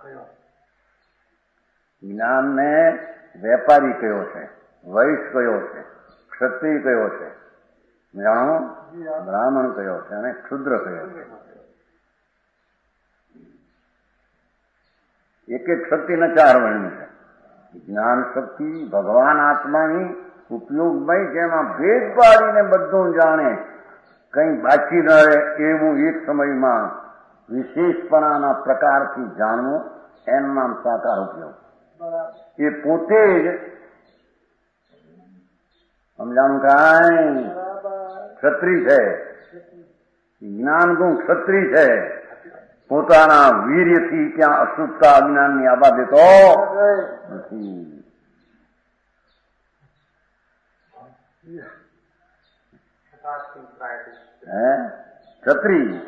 Speaker 2: જ્ઞાનને વેપારી કયો છે, વૈશ્ય કયો છે, ક્ષત્રિય કયો છે, જાણો બ્રાહ્મણ કયો છે અને ક્ષુદ્ર કયો છે. એક એક શક્તિના ચાર વર્ણ છે. જ્ઞાન શક્તિ ભગવાન આત્માની ઉપયોગમય, જેમાં ભેદ પાડીને બધું જાણે, કઈ બાકી ન રહે એવું એક સમયમાં વિશેષપણાના પ્રકારથી જાણવું, એનું નામ સાકાર ઉપયોગ. એ પોતે જ સમજાણું કાંઈ ક્ષત્રિય છે, જ્ઞાન ગુણ ક્ષત્રિય છે, પોતાના વીર્યથી ત્યાં અશુદ્ધતા અજ્ઞાનની આબા દેતો નથી. હે ક્ષત્રિય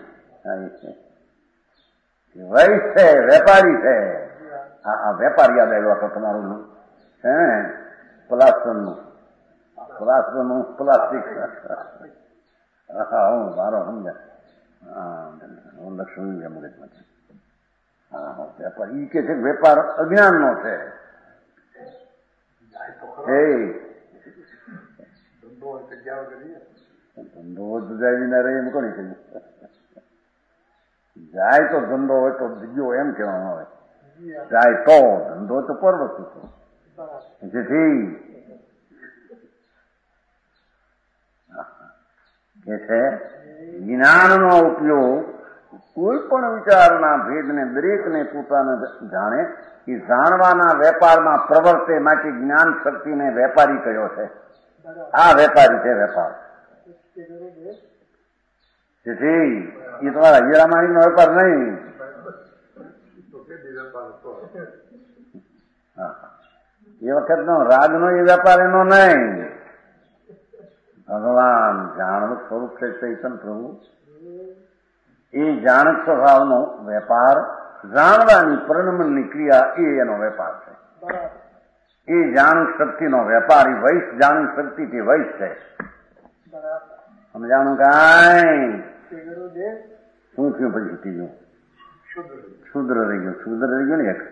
Speaker 2: વૈશ્ય છે, વેપારી છે. આ વેપારી યાદ આવ્યો હતો તમારું હે પ્લાસ્ટરનું, પ્લાસ્ટરનું પ્લાસ્ટિક. હા હું મારો સમજા, હું લક્ષ્મી મગજમાં છે. હા વેપાર ઈ કે છે વેપાર અજ્ઞાનનો છે. ધંધો જુદાવી ના રહે એમ કોની કહ્યું? જાય તો ધંધો હોય તો બીજો એમ કહેવામાં આવે, જાય તો ધંધો તો પર વસ્તુ છે. જેથી કે છે જ્ઞાનનો ઉપયોગ કોઈ પણ વિચારના ભેદને દરેકને પોતાને જાણે, એ જાણવાના વેપારમાં પ્રવર્તે માટે જ્ઞાન શક્તિને વેપારી કયો છે. આ વેપારી છે વેપાર. તેથી એ તમારા હીરામાણીનો વેપાર નહીં. એ વખતનો રાજનો એ વેપાર એનો નહીં. ભગવાન જાણવ સ્વરૂપ છે ચૈતન પ્રભુ, એ જાણક સ્વભાવનો વેપાર, જાણવાની પરિણમનની ક્રિયા એ એનો વેપાર છે. એ જાણક શક્તિનો વેપાર, એ વૈશ જાણક શક્તિથી વૈશ છે. સમજાણું કાંઈ? શું થયું પછી ત્રીજું? શુદ્ર રહી ગયું. શુદ્ર રહી ગયું ને એક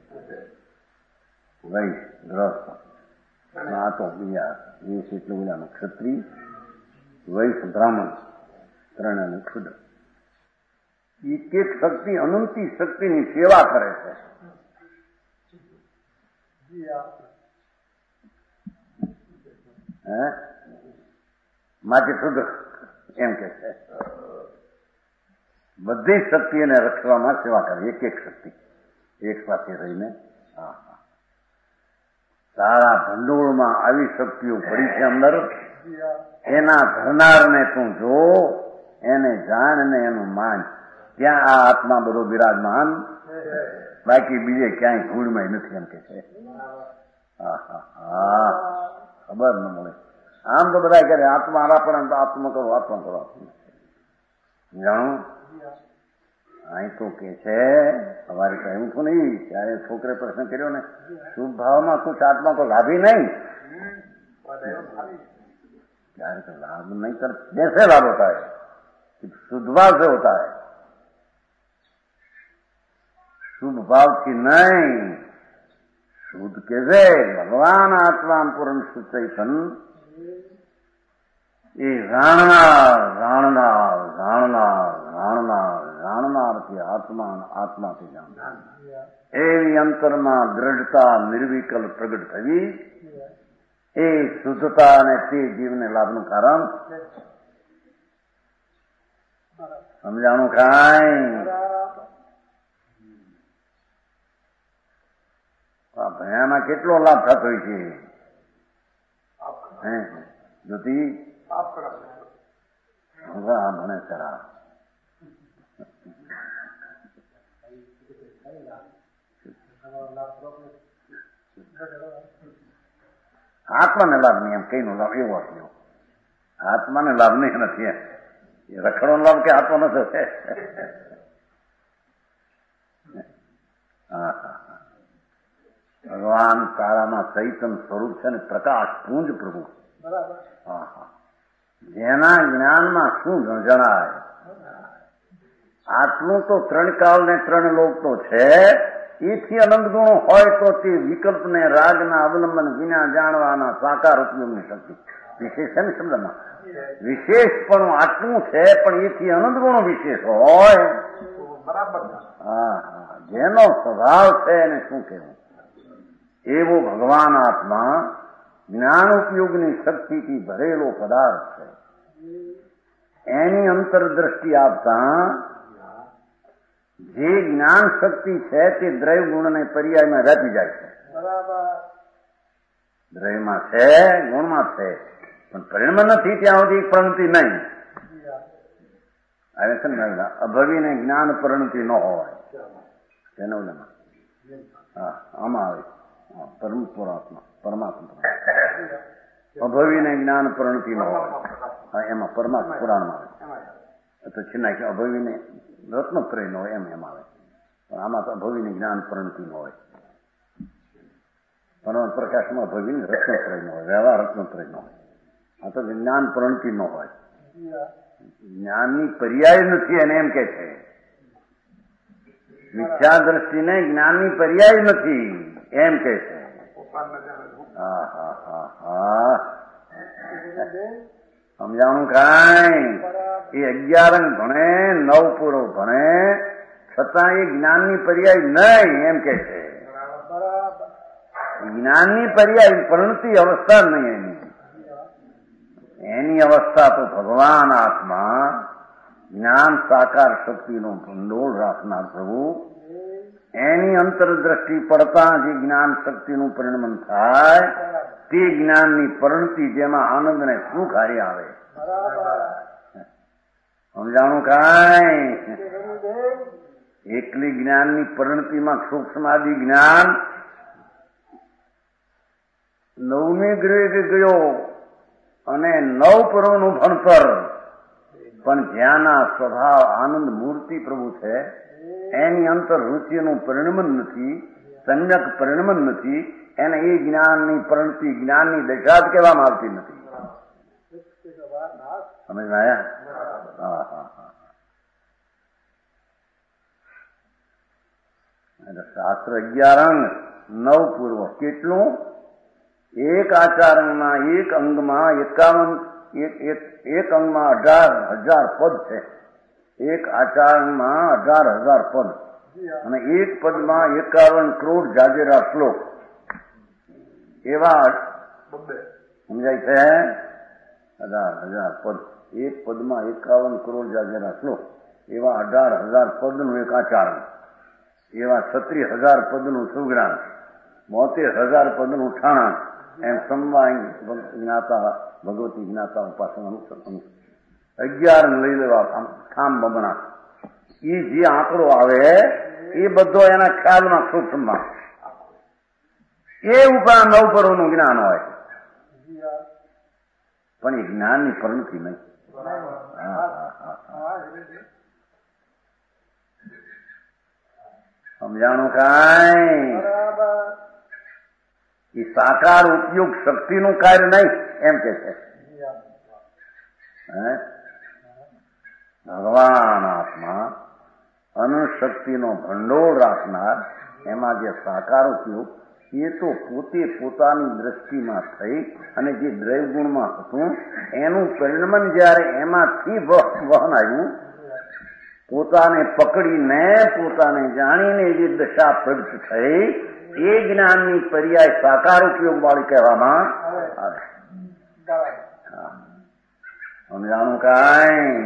Speaker 2: વૈશ ગ્રસ્ત આ તો બીજા વીસ એટલું બધાનું ક્ષત્રિય વૈશ બ્રાહ્મણ ત્રણેયનું ક્ષુદ્ર. એક એક શક્તિ અનંતી શક્તિની સેવા કરે છે. હે માટે શુદ્ર એમ કે છે. બધી શક્તિઓને રક્ષવામાં સેવા કરે. એક એક શક્તિ એક સાથે રહીને. હા હા તારા ભંડોળમાં આવી શક્તિઓ પડી છે અંદર. એના ભરનારને તું જો, એને જાણ ને એનું માન. ત્યાં આ આત્મા બધો બિરાજમાન, બાકી બીજે ક્યાંય ધૂળમાં નથી એમ કે છે. હા હા હા ખબર ન મળે. આમ તો બધા કહે આત્મા આરાપણ આત્મા કરો આત્મા કરો જાણું. અહીં તો કે છે અમારે કહ્યું તો નહીં ત્યારે છોકરે પ્રશ્ન કર્યો ને શુભ ભાવમાં કુછ આત્મા को लाभ ही नहीं. ત્યારે तो लाभ नहीं कर कैसे लाभ होता है? शुद्ध भाव से होता है. शुभ भाव की नहीं शुद्ध कैसे भगवान आत्मा पूर्ण सुचैतन એ જાણનાર જાણનાર જાણનાર જાણનાર જાણનારથી આત્મા આત્માથી જાણનાર એવી અંતરમાં દ્રઢતા નિર્વિકલ પ્રગટ થવી એ શુદ્ધતા અને તે જીવને લાભનું કારણ. સમજાણું કાંઈ? આ ભણ્યામાં કેટલો લાભ થતો હોય છે. હે જ્યોતિ હા ભણે ખરા. આત્માને લાભ નહીં એમ કઈ નો લાભ એવો થયો. આત્માને લાભ નહીં નથી એમ એ રખડો લાભ કે આત્મા ન થશે. હા હા ભગવાન તારામાં ચૈતન સ્વરૂપ છે ને પ્રકાશ પૂંજ પ્રભુ. હા હા જેના જ્ઞાનમાં શું જણાય. આટલું તો ત્રણ કાલ ને ત્રણ લોક તો છે. એથી અનંત ગુણો હોય તો તે વિકલ્પને રાગના અવલંબન વિના જાણવાના સાકાર ઉપયોગની શક્તિ વિશેષ છે ને શબ્દમાં વિશેષપણું આટલું છે. પણ એથી અનંત ગુણો વિશેષ હોય. હા હા જેનો સ્વભાવ છે એને શું કહેવું. એવો ભગવાન આત્મા જ્ઞાન ઉપયોગની શક્તિથી ભરેલો પદાર્થ છે. એની અંતરદ્રષ્ટિ આપતા જે જ્ઞાન શક્તિ છે તે દ્રવ્ય ગુણને પર્યાયમાં વ્યાપી જાય છે. દ્રવ્યમાં છે ગુણમાં છે પણ પરિણામ નથી ત્યાં સુધી પ્રણતિ નહીં. હવે છે ને અભવીને જ્ઞાન પરિણતિ ન હોય તેનો હા આમાં આવે પરમ પુરાત્મા પરમાત્મા અભવીને જ્ઞાન પરિણતિ ન હોય. હા એમાં પરમાત્મા પુરાણમાં આવે તો છેલ્લા કે અભવીને રત્નત્રય ન હોય એમ એમ આવે. પણ આમાં તો અભવીને જ્ઞાન પરિણતિ ન હોય. પરમ પ્રકાશમાં અભવીને રત્નત્રય ન હોય. વ્યવહાર રત્નત્રય ન હોય. આ તો જ્ઞાન પરિણતિ ન હોય. જ્ઞાનની પર્યાય નથી એને એમ કે છે. મિથ્યા દ્રષ્ટિને જ્ઞાનની પર્યાય નથી એમ કે છે. હા હા હા હા સમજાણું કાંઈ? એ અગિયાર અંગ ભણે નવ પૂરો ભણે છતાં એ જ્ઞાનની પર્યાય નહીં એમ કે છે. જ્ઞાનની પર્યાય પરિણતિ અવસ્થા નહીં એની. એની અવસ્થા તો ભગવાન આત્મા જ્ઞાન સાકાર શક્તિનો ભંડોળ રાખનાર પ્રભુ એની અંતરદ્રષ્ટિ પડતા જે જ્ઞાન શક્તિનું પરિણમન થાય તે જ્ઞાનની પરિણતિ જેમાં આનંદ ને સુખ હારી આવે. સમજાણું કાંઈ? એકલી જ્ઞાનની પરિણતિમાં સૂક્ષ્માદિ જ્ઞાન નવમી ગ્રેડ ગયો અને નવ પરોનું ભણતર પણ જ્યાંના સ્વભાવ આનંદ મૂર્તિ પ્રભુ છે એની અંતર રુચિનું પરિણમન નથી, સમ્યક પરિણમન નથી. એને એ જ્ઞાનની પરિણતિ જ્ઞાનની દશા જ કહેવામાં આવતી નથી. સમજ માં આયા? હા હા હા. એટલે શાસ્ત્ર અગિયાર અંગ નવ પૂર્વ કેટલું? એક આચારણમાં એક અંગમાં એકાવન એક એક એક અંગમાં અઢાર હજાર પદ છે. એક આચારણમાં અઢાર હજાર પદ અને એક પદમાં એકાવન કરોડ જાજેરા શ્લોક. એવા સમજાય છે? અઢાર હજાર પદ, એક પદમાં એકાવન કરોડ જાજેરા શ્લોક, એવા અઢાર હજાર પદનું એક આચારણ, એવા છત્રીસ હજાર પદનું સુગ્રામ, બોતેર હજાર પદનું ઠાણા, એમ સંવાય જ્ઞાતા ભગવતી જ્ઞાતા ઉપાસનાનું અગિયાર લઈ લેવા આમ ઠામ બમણા. એ જે આંકડો આવે એ બધો એના ખ્યાલમાં સૂક્ષ્મમાં એ ઉપરા નવ પરોનું જ્ઞાન હોય, પણ એ જ્ઞાનની પરિણતિ નહીં. સમજાણું કાંઈ? એ સાકાર ઉપયોગ શક્તિનું કાર્ય નહીં એમ કે છે. ભગવાન આત્મા અનુશક્તિનો ભંડોળ રાખનાર, એમાં જે સાકાર ઉપયોગ એ તો પોતે પોતાની દ્રષ્ટિમાં થઈ અને જે દ્રવ્યગુણમાં હતું એનું પરિણમન જયારે એમાંથી વહન આવ્યું, પોતાને પકડીને પોતાને જાણીને જે દશા પ્રગટ થઈ એ જ્ઞાનની પર્યાય સાકાર ઉપયોગ વાળી કહેવામાં આવે. સમજાણું કાંઈ?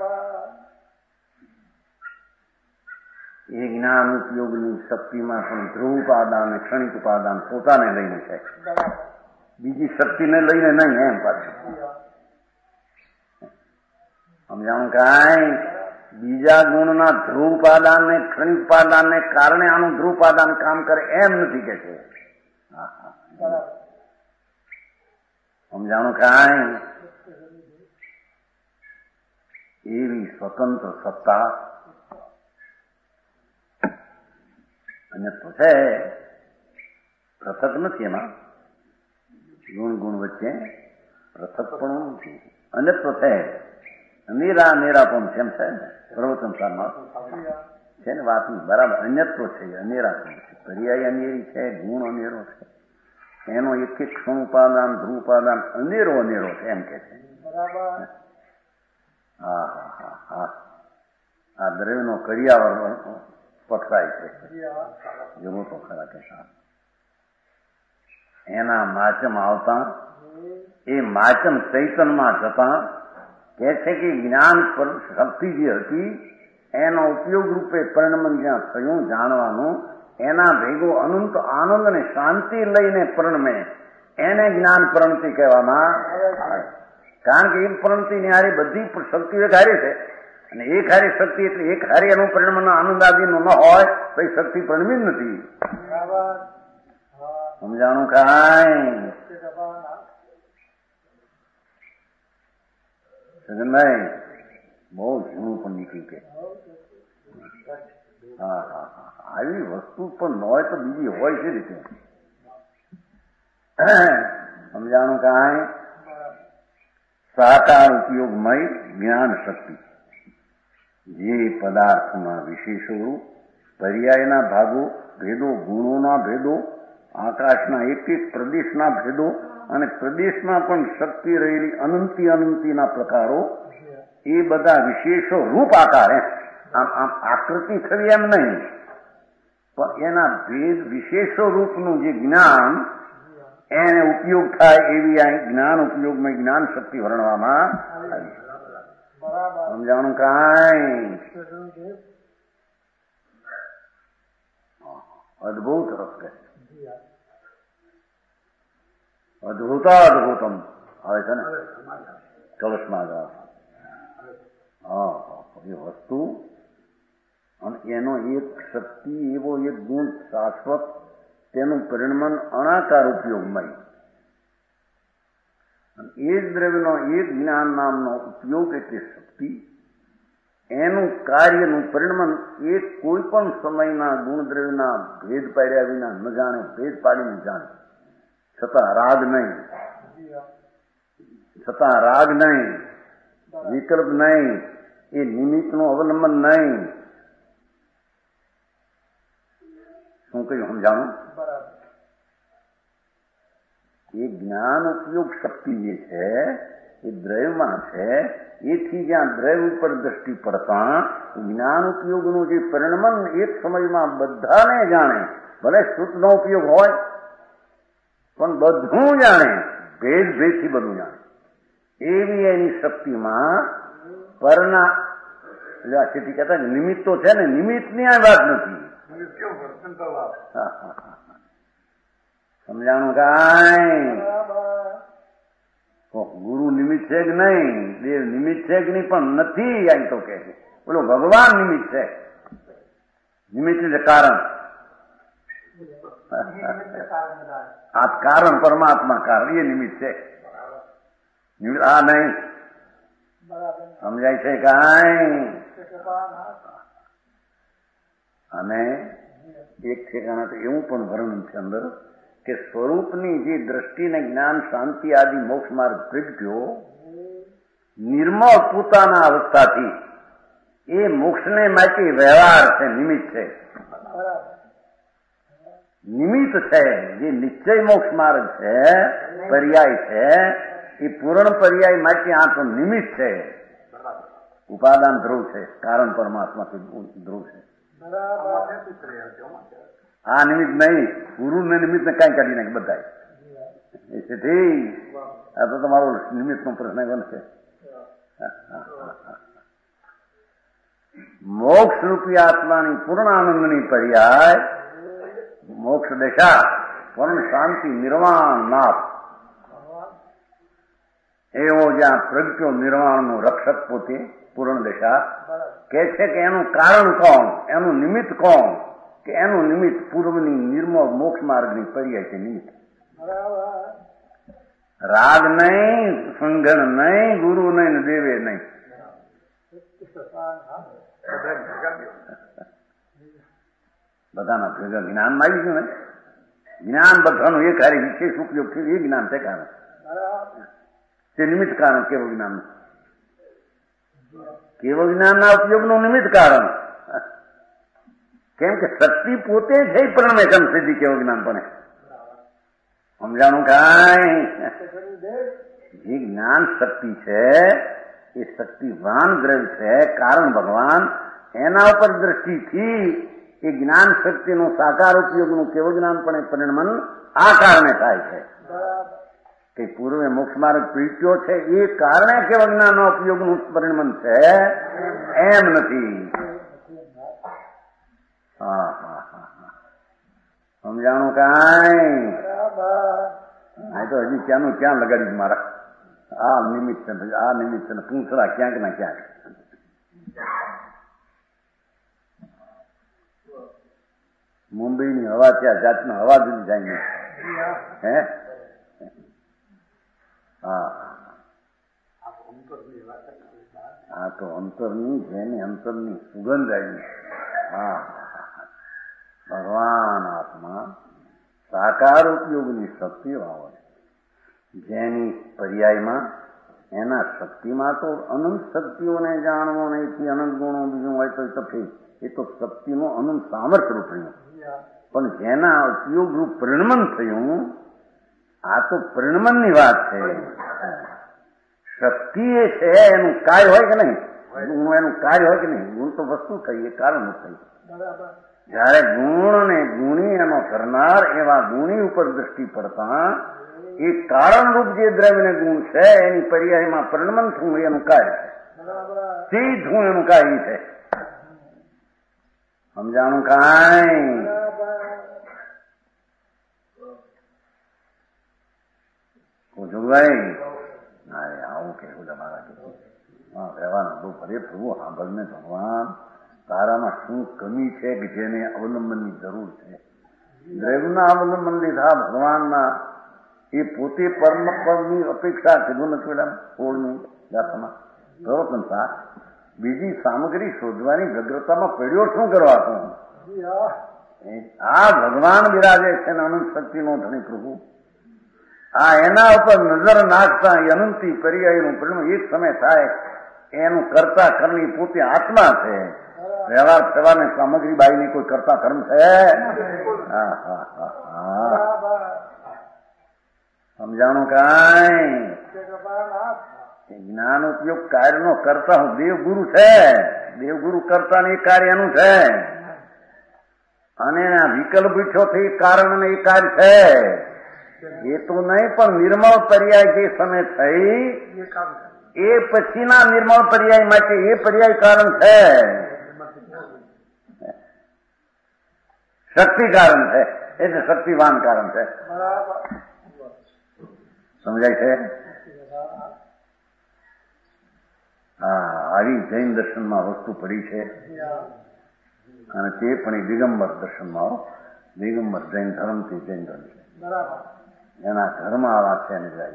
Speaker 2: એ જ્ઞાન ઉપયોગની શક્તિમાં પણ ધ્રુવ ઉપાદાન અને ક્ષણિક ઉપાદાન પોતાને લઈને છે, બીજી શક્તિને લઈને નહીં. એમ પાછું સમજાણું કાંઈ? બીજા ગુણના ધ્રુવ ઉપાદાન ને ક્ષણિક ઉપાદાન ને કારણે આનું ધ્રુવ ઉપાદાન કામ કરે એમ નથી કે છે. સમજાણું કાંઈ? એવી સ્વતંત્ર સત્તા અને તો છે, પૃથક નથી. એમાં ગુણ ગુણ વચ્ચે પૃથક પણ નથી. અને તો છે નીરા નીરા પણ કેમ છે પ્રવચન સારમાં છે ને વાત બરાબર. અન્યત્વ છે, અનેરા પણ છે, પર્યાય અનેરી છે, ગુણ અનેરો છે, એનો એક એક ક્ષણ ઉપાદાન ધ્રુવ ઉપાદાન અનેરો અનેરો છે એમ કે છે. હા હા હા હા. આ દ્રવ્યનો કરિયાવર પકડાય છે, જોવો તો ખરા કે એના માચમ આવતા એ માચમ ચૈતનમાં જતા કે છે કે જ્ઞાન શક્તિ જે હતી એનો ઉપયોગ રૂપે પરિણમન જ્યાં થયું જાણવાનું, એના ભેગો અનંત આનંદ અને શાંતિ લઈને પરિણમે એને જ્ઞાન પ્રણતિ કહેવામાં આવે. કારણ કે એક પ્રણતિ ની હારી બધી શક્તિઓ એક હારી છે, અને એક હારી શક્તિ એટલે એક હારી એનું પરિણમન આનંદ આદિનું ન હોય તો એ શક્તિ પરિણમી જ નથી. સમજાણું કાંઈ? સગનભાઈ બહુ ઝીણું પણ નીકળ્યું કે હા હા હા આવી વસ્તુ પણ ન હોય તો બીજી હોય છે રીતે. સમજાણું કાંઈ? સાકાર ઉપયોગમય જ્ઞાન શક્તિ જે પદાર્થમાં વિશેષો પર્યાયના ભાગો ભેદો, ગુણોના ભેદો, આકાશના એક એક પ્રદેશના ભેદો અને પ્રદેશમાં પણ શક્તિ રહેલી અનંતી અનંતીના પ્રકારો, એ બધા વિશેષો રૂપ આકાર આમ આમ આકૃતિ ખરી એમ નહીં, પણ એના ભેદ વિશેષો રૂપનું જે જ્ઞાન એને ઉપયોગ થાય એવી આ જ્ઞાન ઉપયોગમાં જ્ઞાન શક્તિ વર્ણવામાં આવી. સમજાણું કાંઈ? અદભુત રસ કે અદભુતા અદભુતમ આવે છે ને કલશમાં જ. હા એ વસ્તુ અને એનો એક શક્તિ એવો એક ગુણ શાશ્વત, તેનું પરિણમન અણાકાર ઉપયોગમય. એ જ દ્રવ્યનો એક જ્ઞાન નામનો ઉપયોગ એટલે શક્તિ, એનું કાર્યનું પરિણમન એ કોઈ પણ સમયના ગુણદ્રવ્યના ભેદ પાડ્યા વિના ન જાણે, ભેદ પાડીને જાણે, છતાં રાગ નહીં, છતાં રાગ નહીં, વિકલ્પ નહીં, એ નિમિત્તનું અવલંબન નહીં. શું કહ્યું સમજાણું? એ જ્ઞાન ઉપયોગ શક્તિ જે છે એ દ્રવ્યમાં છે. એથી જ્યાં દ્રવ્ય ઉપર દ્રષ્ટિ પડતા જ્ઞાન ઉપયોગનું જે પરિણમન એક સમયમાં બધાને જાણે, ભલે શ્રુતનો ઉપયોગ હોય પણ બધું જાણે, ભેદ ભેદથી બધું જાણે, એવી એની શક્તિમાં પરના એટલે આ સ્થિતિ કહેતા નિમિત્ત તો છે ને, નિમિત્તની આ વાત નથી. સમજાણું કાંઈ? ગુરુ નિમિત્ત છે કે નહીં, દેવ નિમિત્ત છે કે નહીં, પણ નથી. એમ તો કે છે બોલો ભગવાન નિમિત્ત છે. નિમિત્ત એટલે કારણ. આ કારણ પરમાત્મા કારણ, એ નિમિત્ત છે. આ નહીં સમજાય છે કાંઈ? અને એક ઠેકાણા તો એવું પણ વર્ણન છે અંદર કે સ્વરૂપની જે દ્રષ્ટિને જ્ઞાન શાંતિ આદિ મોક્ષ માર્ગ પ્રગટ્યો નિર્મળ પોતાના અવસ્થાથી, એ મોક્ષને માટે વ્યવહાર છે, નિમિત્ત છે. નિમિત્ત છે જે નિશ્ચય મોક્ષ માર્ગ છે, પર્યાય છે, એ પૂર્ણ પર્યાય માટે આ તો નિમિત્ત છે. ઉપાદાન ધ્રુવ છે, કારણ પરમાત્માથી ધ્રુવ છે. આ નિમિત્ત નહીં, ગુરુ ને નિમિત્ત ને કઈ કાઢી નાખે બધા. આ તો તમારો નિમિત્ત નો પ્રશ્ન બનશે. મોક્ષ રૂપી આત્માની પૂર્ણાનંદની પર્યાય મોક્ષ દશા, પૂર્ણ શાંતિ, નિર્વાણ નાથ, એવો જ્યાં પ્રગટ્યો નિર્વાણનો રક્ષક પોતે પૂર્ણ દશા કે છે કે એનું કારણ કોણ, એનું નિમિત્ત કોણ, કે એનું નિમિત્ત પૂર્વની નિર્મળ મોક્ષ માર્ગની પર્યાય છે. નિમિત્ત રાગ નહીં, સંગણ નહીં, ગુરુ નહીં, દેવે નહીં. બધાના ભેગા જ્ઞાનમાં આવી ગયું ને. જ્ઞાન બધાનું એક હારી વિશેષ ઉપયોગ છે, એ જ્ઞાન છે કારણ, તે નિમિત્ત કારણ. કેવું જ્ઞાન? કેવું જ્ઞાનના ઉપયોગનું નિમિત્ત કારણ. કેમ કે શક્તિ પોતે છે પરિણમે કમ સિદ્ધિ. કેવું જ્ઞાન પણ સમજાણું કાંઈ? જે જ્ઞાન શક્તિ છે એ શક્તિવાન દ્રવ્ય છે, કારણ ભગવાન, એના ઉપર દ્રષ્ટિથી એ જ્ઞાન શક્તિનું સાકાર ઉપયોગનું કેવું જ્ઞાન પણ પરિણમન આ કારણે થાય છે. કે પૂર્વે મોક્ષ માર્ગ પીટ્યો છે એ કારણે કેવા જ્ઞાનના ઉપયોગનું પરિણમન છે, એમ નથી. હા હા હા હા સમજાણું કાંઈ? આ તો હજી ક્યાંનું ક્યાં લગાડી મારા. આ નિમિત્ત આ નિમિત્ત પૂંછડા ક્યાંક ના ક્યાંક. મુંબઈની હવા ત્યાં જાતનો હવા જુદી જાય ને. હે હા આ તો અંતરની જેની અંતરની સુગંધ આવી. હા ભગવાન આત્મા સાકાર ઉપયોગની શક્તિઓ આવે, જેની પર્યાયમાં એના શક્તિમાં તો અનંત શક્તિઓને જાણવો ને એથી અનંત ગુણો બીજું હોય તો તફે એ તો શક્તિનું અનંત સામર્થ્ય રૂપિયું. પણ જેના ઉપયોગ રૂપ પરિણમન થયું, આ તો પરિણમનની વાત છે. શક્તિ એ છે એનું કાર્ય હોય કે નહીં, ગુણ એનું કાર્ય હોય કે નહીં. ગુણ તો વસ્તુ થઈ, એ કારણ થઈ. જયારે ગુણ ને ગુણી એનો કરનાર એવા ગુણી ઉપર દ્રષ્ટિ પડતા એ કારણરૂપ જે દ્રવ્ય ગુણ છે એની પર્યાયમાં પરિણમન થવું એનું કાર્ય છે. સીધું એનું કાર્ય છે. સમજાણું કાંઈ? પૂછું ભાઈ અરે આવું કેવું તમારા હા રહેવાના બહુ ફરે પ્રભુ સાંભળને ભગવાન તારામાં શું કમી છે કે જેને અવલંબનની જરૂર છે. દ્રવ્યના અવલંબન લીધા ભગવાનના એ પોતે પરમ પદની અપેક્ષા કીધું નથી મેડમ ઓળની ગાથામાં કરો સંસાર બીજી સામગ્રી શોધવાની વ્યગ્રતામાં પડ્યો શું કરવા તું? આ ભગવાન બિરાજે છે ને અનંત શક્તિનો ધણી પ્રભુ. આ એના ઉપર નજર નાખતા એ અનંતી પર્યાયનું પરિણામ એક સમય થાય એનું કરતા કરણી પોતે આત્મા છે. વ્યવહાર થવાની સામગ્રી બાઈની કોઈ કરતા કર્મ છે? હા હા હા હા સમજાણું કાંઈ? જ્ઞાન ઉપયોગ કાર્યનો કરતા હું દેવગુરુ છે. દેવગુરુ કરતા ને એ કાર્ય એનું છે. અને વિકલ્પ થી કારણ ને એ કાર્ય છે એ તો નહીં, પણ નિર્મળ પર્યાય જે સમય થઈ એ પછીના નિર્મળ પર્યાય માટે એ પર્યાય કારણ છે. શક્તિ કારણ છે એટલે શક્તિવાન કારણ છે. સમજાય છે? હા, આવી જૈન દર્શનમાં વસ્તુ પડી છે અને તે પણ એ દિગંબર દર્શનમાં. દિગંબર જૈન ધર્મથી જૈન ધર્મ છે. એના ઘરમાં આ વાત છે ને જાય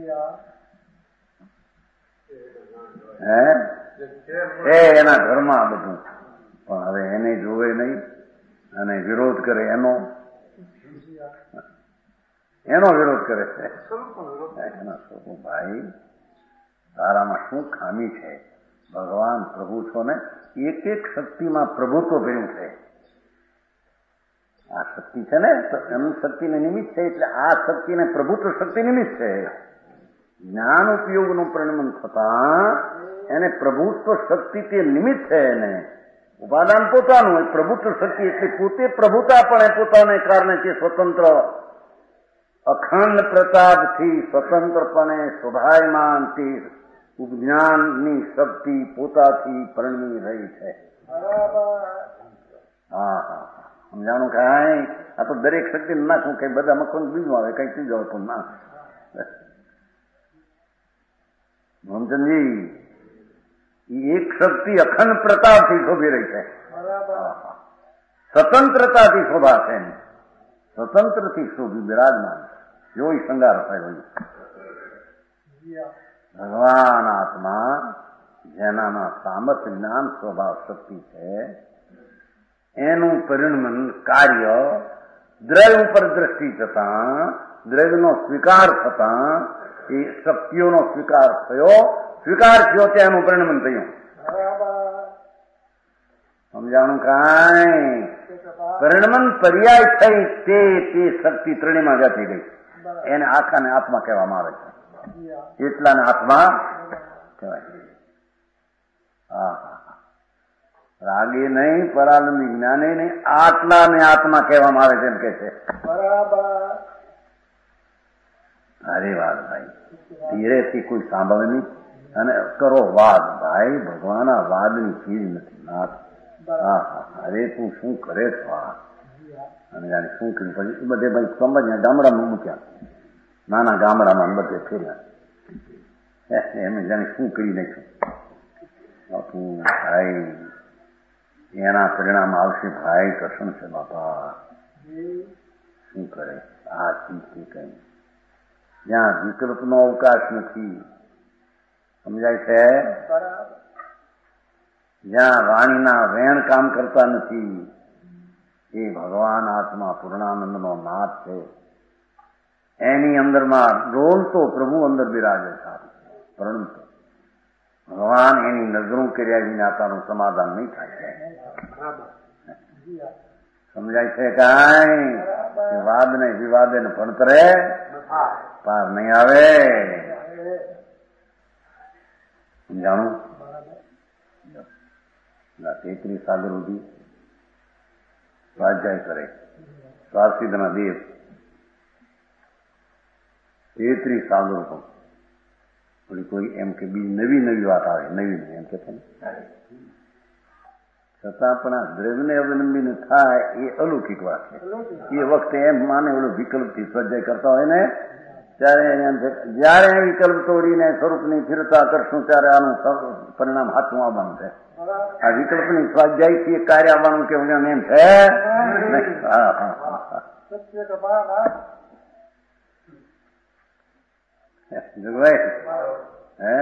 Speaker 2: હે એ એના ઘરમાં આ બધું, પણ હવે એને જોવે નહીં અને વિરોધ કરે એનો એનો વિરોધ કરે છે. એના સ્વરૂપ ભાઈ તારામાં શું ખામી છે? ભગવાન પ્રભુ છો ને, એક એક શક્તિમાં પ્રભુત્વ ભર્યું છે. આ શક્તિ છે ને એનું શક્તિને નિમિત્ત છે, એટલે આ શક્તિને પ્રભુત્વ શક્તિ નિમિત્ત છે. જ્ઞાન ઉપયોગનું પરિણમન થતા એને પ્રભુત્વ શક્તિ તે નિમિત્ત છે. એને ઉપાદાન પોતાનું, પ્રભુત્વ શક્તિ એટલે પોતે પ્રભુતા પણ એ પોતાને કારણે તે સ્વતંત્ર અખંડ પ્રતાપથી સ્વતંત્રપણે શોભાયમાન તે જ્ઞાનની શક્તિ પોતાથી પરિણમી રહી છે. હા હા સમજાણું કાંઈ? આ તો દરેક શક્તિ નાખું કઈ બધા મખણ બીજું આવે કઈ ત્રીજું આવે પણ ના. મોહનચંદજી એક શક્તિ અખંડ પ્રતાપથી શોભી રહી છે. સ્વતંત્રતાથી શોભા છે. સ્વતંત્રથી શોભી બિરાજમાન જોઈ શંગાર થયો. ભગવાન આત્મા જેનામાં સામર્થ્ય જ્ઞાન સ્વભાવ શક્તિ છે એનું પરિણમન કાર્ય દ્રવ્ય ઉપર દ્રષ્ટિ થતા, દ્રવ્યનો સ્વીકાર થતા એ શક્તિઓનો સ્વીકાર થયો. સ્વીકાર થયો ત્યાંનું પરિણમન થયું. સમજાણું કાંઈ? પરિણમન પર્યાય થઈ તે તે શક્તિ ત્રણેયમાં જાતી ગઈ. એને આખાને આત્મા કહેવામાં આવે છે. એટલાને આત્મા કહેવાય. હા હા રાગે નહીં, પરાલંબી જ્ઞાને નહીં, આટલાને આત્મા કહેવામાં આવે છે એમ કે છે. અરે વાત ભાઈ, ધીરેથી કોઈ સાંભળે નહીં અને કરો વાદ. ભાઈ ભગવાન આ વાદની ચીજ નથી નાથ. હા હા અરે તું શું કરે છો આ? અને જાણે શું કર્યું પછી બધે ભાઈ સમજ ગામડામાં મૂક્યા, નાના ગામડામાં બધે ફેર્યા એમ જાણે શું કરી નાખ્યું. ભાઈ એના પરિણામ આવશે ભાઈ, કસમ છે બાપા. શું કરે આ ચીજ કઈ જ્યાં વિકલ્પનો અવકાશ નથી. સમજાય છે? જ્યાં વાણીના વેણ કામ કરતા નથી એ ભગવાન આત્મા પૂર્ણાનંદનો નાથ છે. એની અંદરમાં ડોલતો પ્રભુ અંદર બિરાજે સારું, પરંતુ ભગવાન એની નજરો કર્યા વિનાતાનું સમાધાન નહીં થાય. સમજાય છે કાંઈ? વાદ ને વિવાદે ને ભણતરે પાર નહીં આવે. સમજાણું? તેત્રીસ સાગર સુધી સ્વાધ્યાય કરે સ્વાસિદના દેવ. તેત્રીસ સાગર ઉપર કોઈ એમ કે બીજી નવી નવી વાત આવે, નવી નવી એમ કે છતાં પણ આ દ્રવ્યને અવલંબીને થાય એ અલૌકિક વાત છે. એ વખતે એમ માને ઓલો વિકલ્પથી સ્વાધ્યાય કરતા હોય ને ત્યારે એમ છે જયારે વિકલ્પ તોડીને સ્વરૂપની સ્થિરતા કરશું ત્યારે આનું પરિણામ હાથું આવવાનું છે. આ વિકલ્પની સ્વાધ્યાયથી કાર્ય આવવાનું કે એમ છે. હા હા હા હે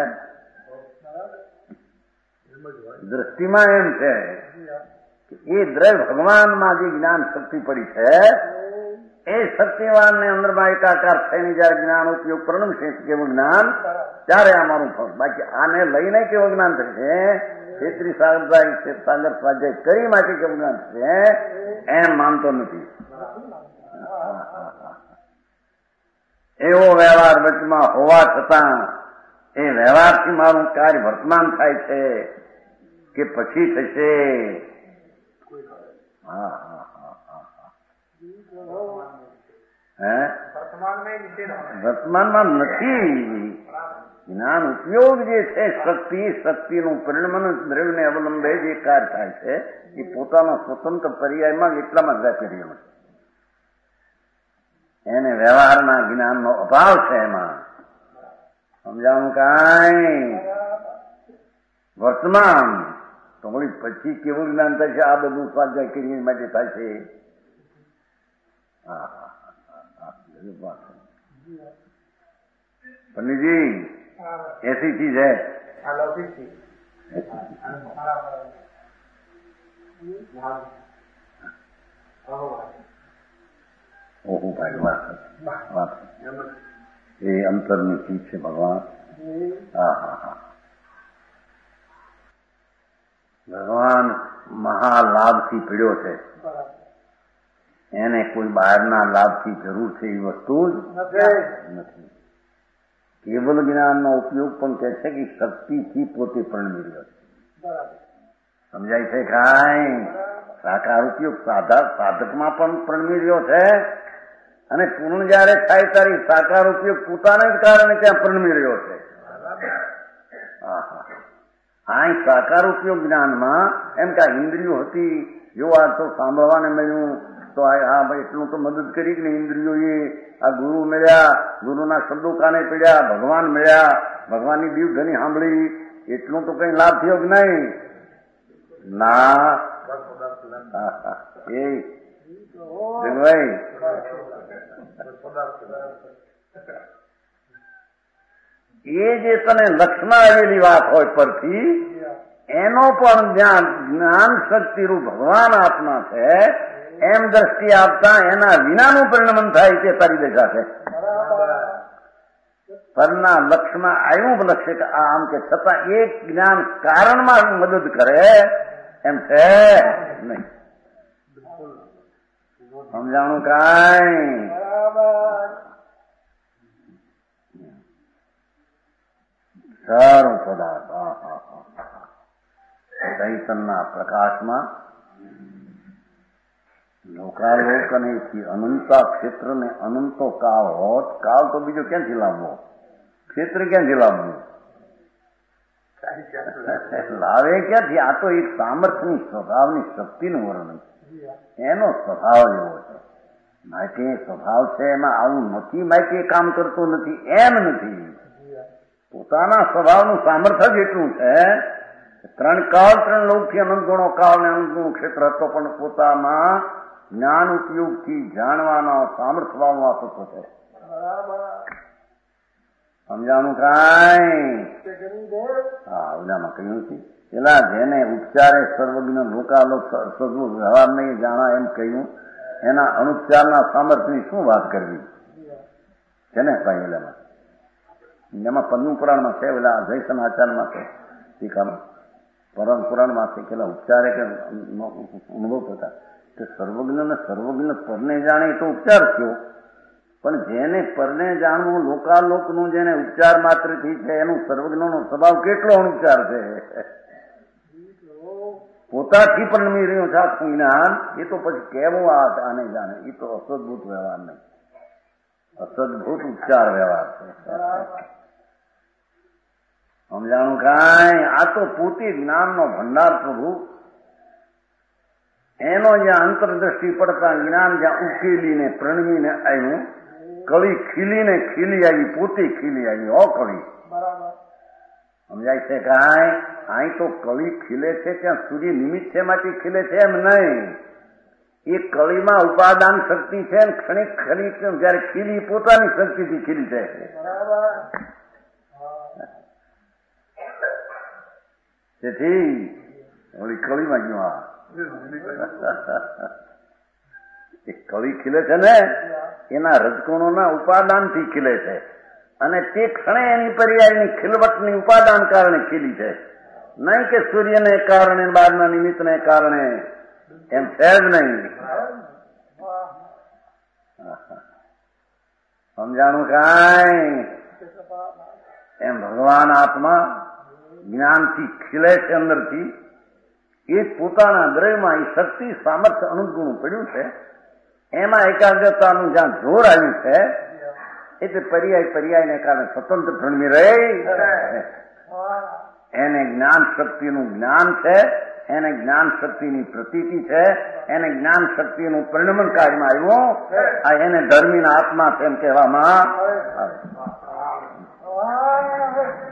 Speaker 2: દ્રષ્ટિમાં એમ છે કે એ દ્રવ્ય ભગવાનમાં જે જ્ઞાન શક્તિ પડી છે એ સત્યવાનને અંદરમાં એકાકાર થઈને જયારે જ્ઞાન ઉપયોગ પ્રણમશે કેવું જ્ઞાન, ત્યારે આ મારું ફળ. બાકી આને લઈને કેવું જ્ઞાન થશે, છેત્રી સ્વાધ્યાય સાગર સ્વાધ્યાય કરી માટે કેવું જ્ઞાન થશે એમ માનતો નથી. એવો વ્યવહાર વચમાં હોવા છતાં એ વ્યવહારથી મારું કાર્ય વર્તમાન થાય છે કે પછી થશે? હા હા હા હા હે વર્તમાનમાં નથી. જ્ઞાન ઉપયોગ જે છે શક્તિ, શક્તિનું પરિણમન દ્રવ્યને અવલંબે જે કાર્ય થાય છે એ પોતાના સ્વતંત્ર પર્યાયમાં એટલામાં જ વ્યાપી રહ્યો છે. એને વ્યવહારના જ્ઞાનનો અભાવ છે. એમાં સમજાવું કાંઈ વર્તમાન તો વળી પછી કેવું જ્ઞાન થાય છે? આ બધું સ્વાધ્યાય કરી માટે થાય છે. હા હા હા पंडित जी ऐसी चीज है ओहो भाई વાત વાત એ અંતરની ચીજ છે ભગવાન. હા હા હા ભગવાન મહાલાભથી પીડ્યો છે. એને કોઈ બહારના લાભથી જરૂર છે એ વસ્તુ જ નથી. કેવલ જ્ઞાનનો ઉપયોગ પણ કહે છે કે શક્તિથી પોતે પરણમી રહ્યો છે. સમજાય છે કાંઈ? સાકાર ઉપયોગ સાધક સાધકમાં પણ પરણમી રહ્યો છે અને પૂર્ણ જયારે થાય ત્યારે સાકાર ઉપયોગ પોતાને જ કારણે ત્યાં પરણમી રહ્યો છે. આ સાકાર ઉપયોગ જ્ઞાનમાં એમ કે ઇન્દ્રિયો હતી, જો આ તો સાંભળવાને મળ્યું તો હા ભાઈ એટલું તો મદદ કરી કે ઇન્દ્રિયોએ આ ગુરુ મળ્યા, ગુરુના શબ્દો કાને પડ્યા, ભગવાન મળ્યા, ભગવાનની દીવ ધની સાંભળી, એટલું તો કઈ લાભ થયો કે નહીં? ના. એ ભાઈ એ જે તને લક્ષમાં આવેલી વાત હોય પરથી એનો પણ જ્ઞાન જ્ઞાન શક્તિરૂપ ભગવાન આત્મા છે એમ દ્રષ્ટિ આપતા એના વિનાનું પરિણમન થાય તે તારી દશા છે. પરના લક્ષમાં આવ્યું લક્ષ્ય કે આ આમ કે છતાં એક જ્ઞાન કારણમાં મદદ કરે એમ છે નહીં. સમજાણું કાંઈ? સારું પદાર્થ ચૈતનના પ્રકાશમાં લોકાલોક અને અનંતા ક્ષેત્ર ને અનંતો કાળ હોત. કાળ તો બીજો ક્યાંથી લાવવો? ક્ષેત્ર ક્યાંથી લાવવું? લાવે ક્યાંથી? આ તો એક સામર્થ્યની સ્વભાવની શક્તિનું વર્ણન છે. એનો સ્વભાવ એવો છે. માટે સ્વભાવ છે એમાં આવું નથી. માટે કામ કરતો નથી એમ નથી. પોતાના સ્વભાવનું સામર્થ્ય જ એટલું છે. ત્રણ કાળ ત્રણ લોકથી અનંત ગુણો કાળ ને અનંત ગુણ ક્ષેત્ર હતો પણ પોતામાં જ્ઞાન ઉપયોગથી જાણવાનો સામર્થ્ય વાળવા થતો છે. સમજાણું કાંઈ? હા ઓલામાં કહ્યું છે પેલા જેને ઉપચારે સર્વજ્ઞ લોકાલોક સદુ વ્યવહાર નહીં જાણા એમ કહ્યું એના અનુપચારના સામર્થ્યની શું વાત કરવી છે ને ભાઈ? ઓલામાં એમાં પન્નું પુરાણમાં છે, પેલા જયસન આચારમાં છે, ટીકામાં પરમ પુરાણમાં છે પેલા ઉપચારે કે અનુભવ થતા કે સર્વજ્ઞ ને સર્વજ્ઞ પરને જાણે તો ઉપચાર થયો, પણ જેને પરને જાણવું લોકાલોકનું જેને ઉપચાર માત્રથી છે એનું સર્વજ્ઞનો સ્વભાવ કેટલો અનુપચાર છે. પોતાથી પણ નમી રહ્યો છે આખું જ્ઞાન. એ તો પછી કેવું આને જાણે? એ તો અસદભૂત વ્યવહાર નહીં, અસદભૂત ઉપચાર વ્યવહાર છે. સમજાણું કાંઈ? આ તો પોતે જ્ઞાનનો ભંડાર પ્રભુ એનો જ્યાં અંતરદ્રષ્ટિ પડતા જ્ઞાન જ્યાં ઉકેલીને પ્રણવીને આવ્યું, કળી ખીલીને ખીલી આવી, પોતે ખીલી આવી. હો કળી સમજાય છે કાંઈ? અહીં તો કળી ખીલે છે ત્યાં સૂર્ય નિમિત્ત છે માટે ખીલે છે એમ નહીં. એ કળીમાં ઉપાદાન શક્તિ છે ને ક્ષણિક ખરી જયારે ખીલી પોતાની શક્તિથી ખીલી છે. તેથી ઓલી કળીમાં ગયું. આ એ કવિ ખીલે છે ને એના રજકુણોના ઉપાદાનથી ખીલે છે અને તે ક્ષણે એની પર્યાયની ખીલવટની ઉપાદાન કારણે ખીલી છે, નહીં કે સૂર્યને કારણે બહારના નિમિત્તને કારણે. એમ છે જ નહીં. સમજાણું કાંઈ? એમ ભગવાન આત્મા જ્ઞાનથી ખીલે છે અંદરથી. એ પોતાના દ્રવ્યમાં એ શક્તિ સામર્થ્ય અનુગુણ પડ્યું છે. એમાં એકાગ્રતાનું જ્યાં જોર આવ્યું છે એટલે પર્યાય પર્યાયને કારણે સ્વતંત્ર ભ્રમી રહે. એને જ્ઞાન શક્તિનું જ્ઞાન છે, એને જ્ઞાન શક્તિની પ્રતીતિ છે, એને જ્ઞાન શક્તિનું પરિણમન કાર્યમાં આવ્યું. આ એને ધર્મીના આત્મા છે એમ કહેવામાં આવે.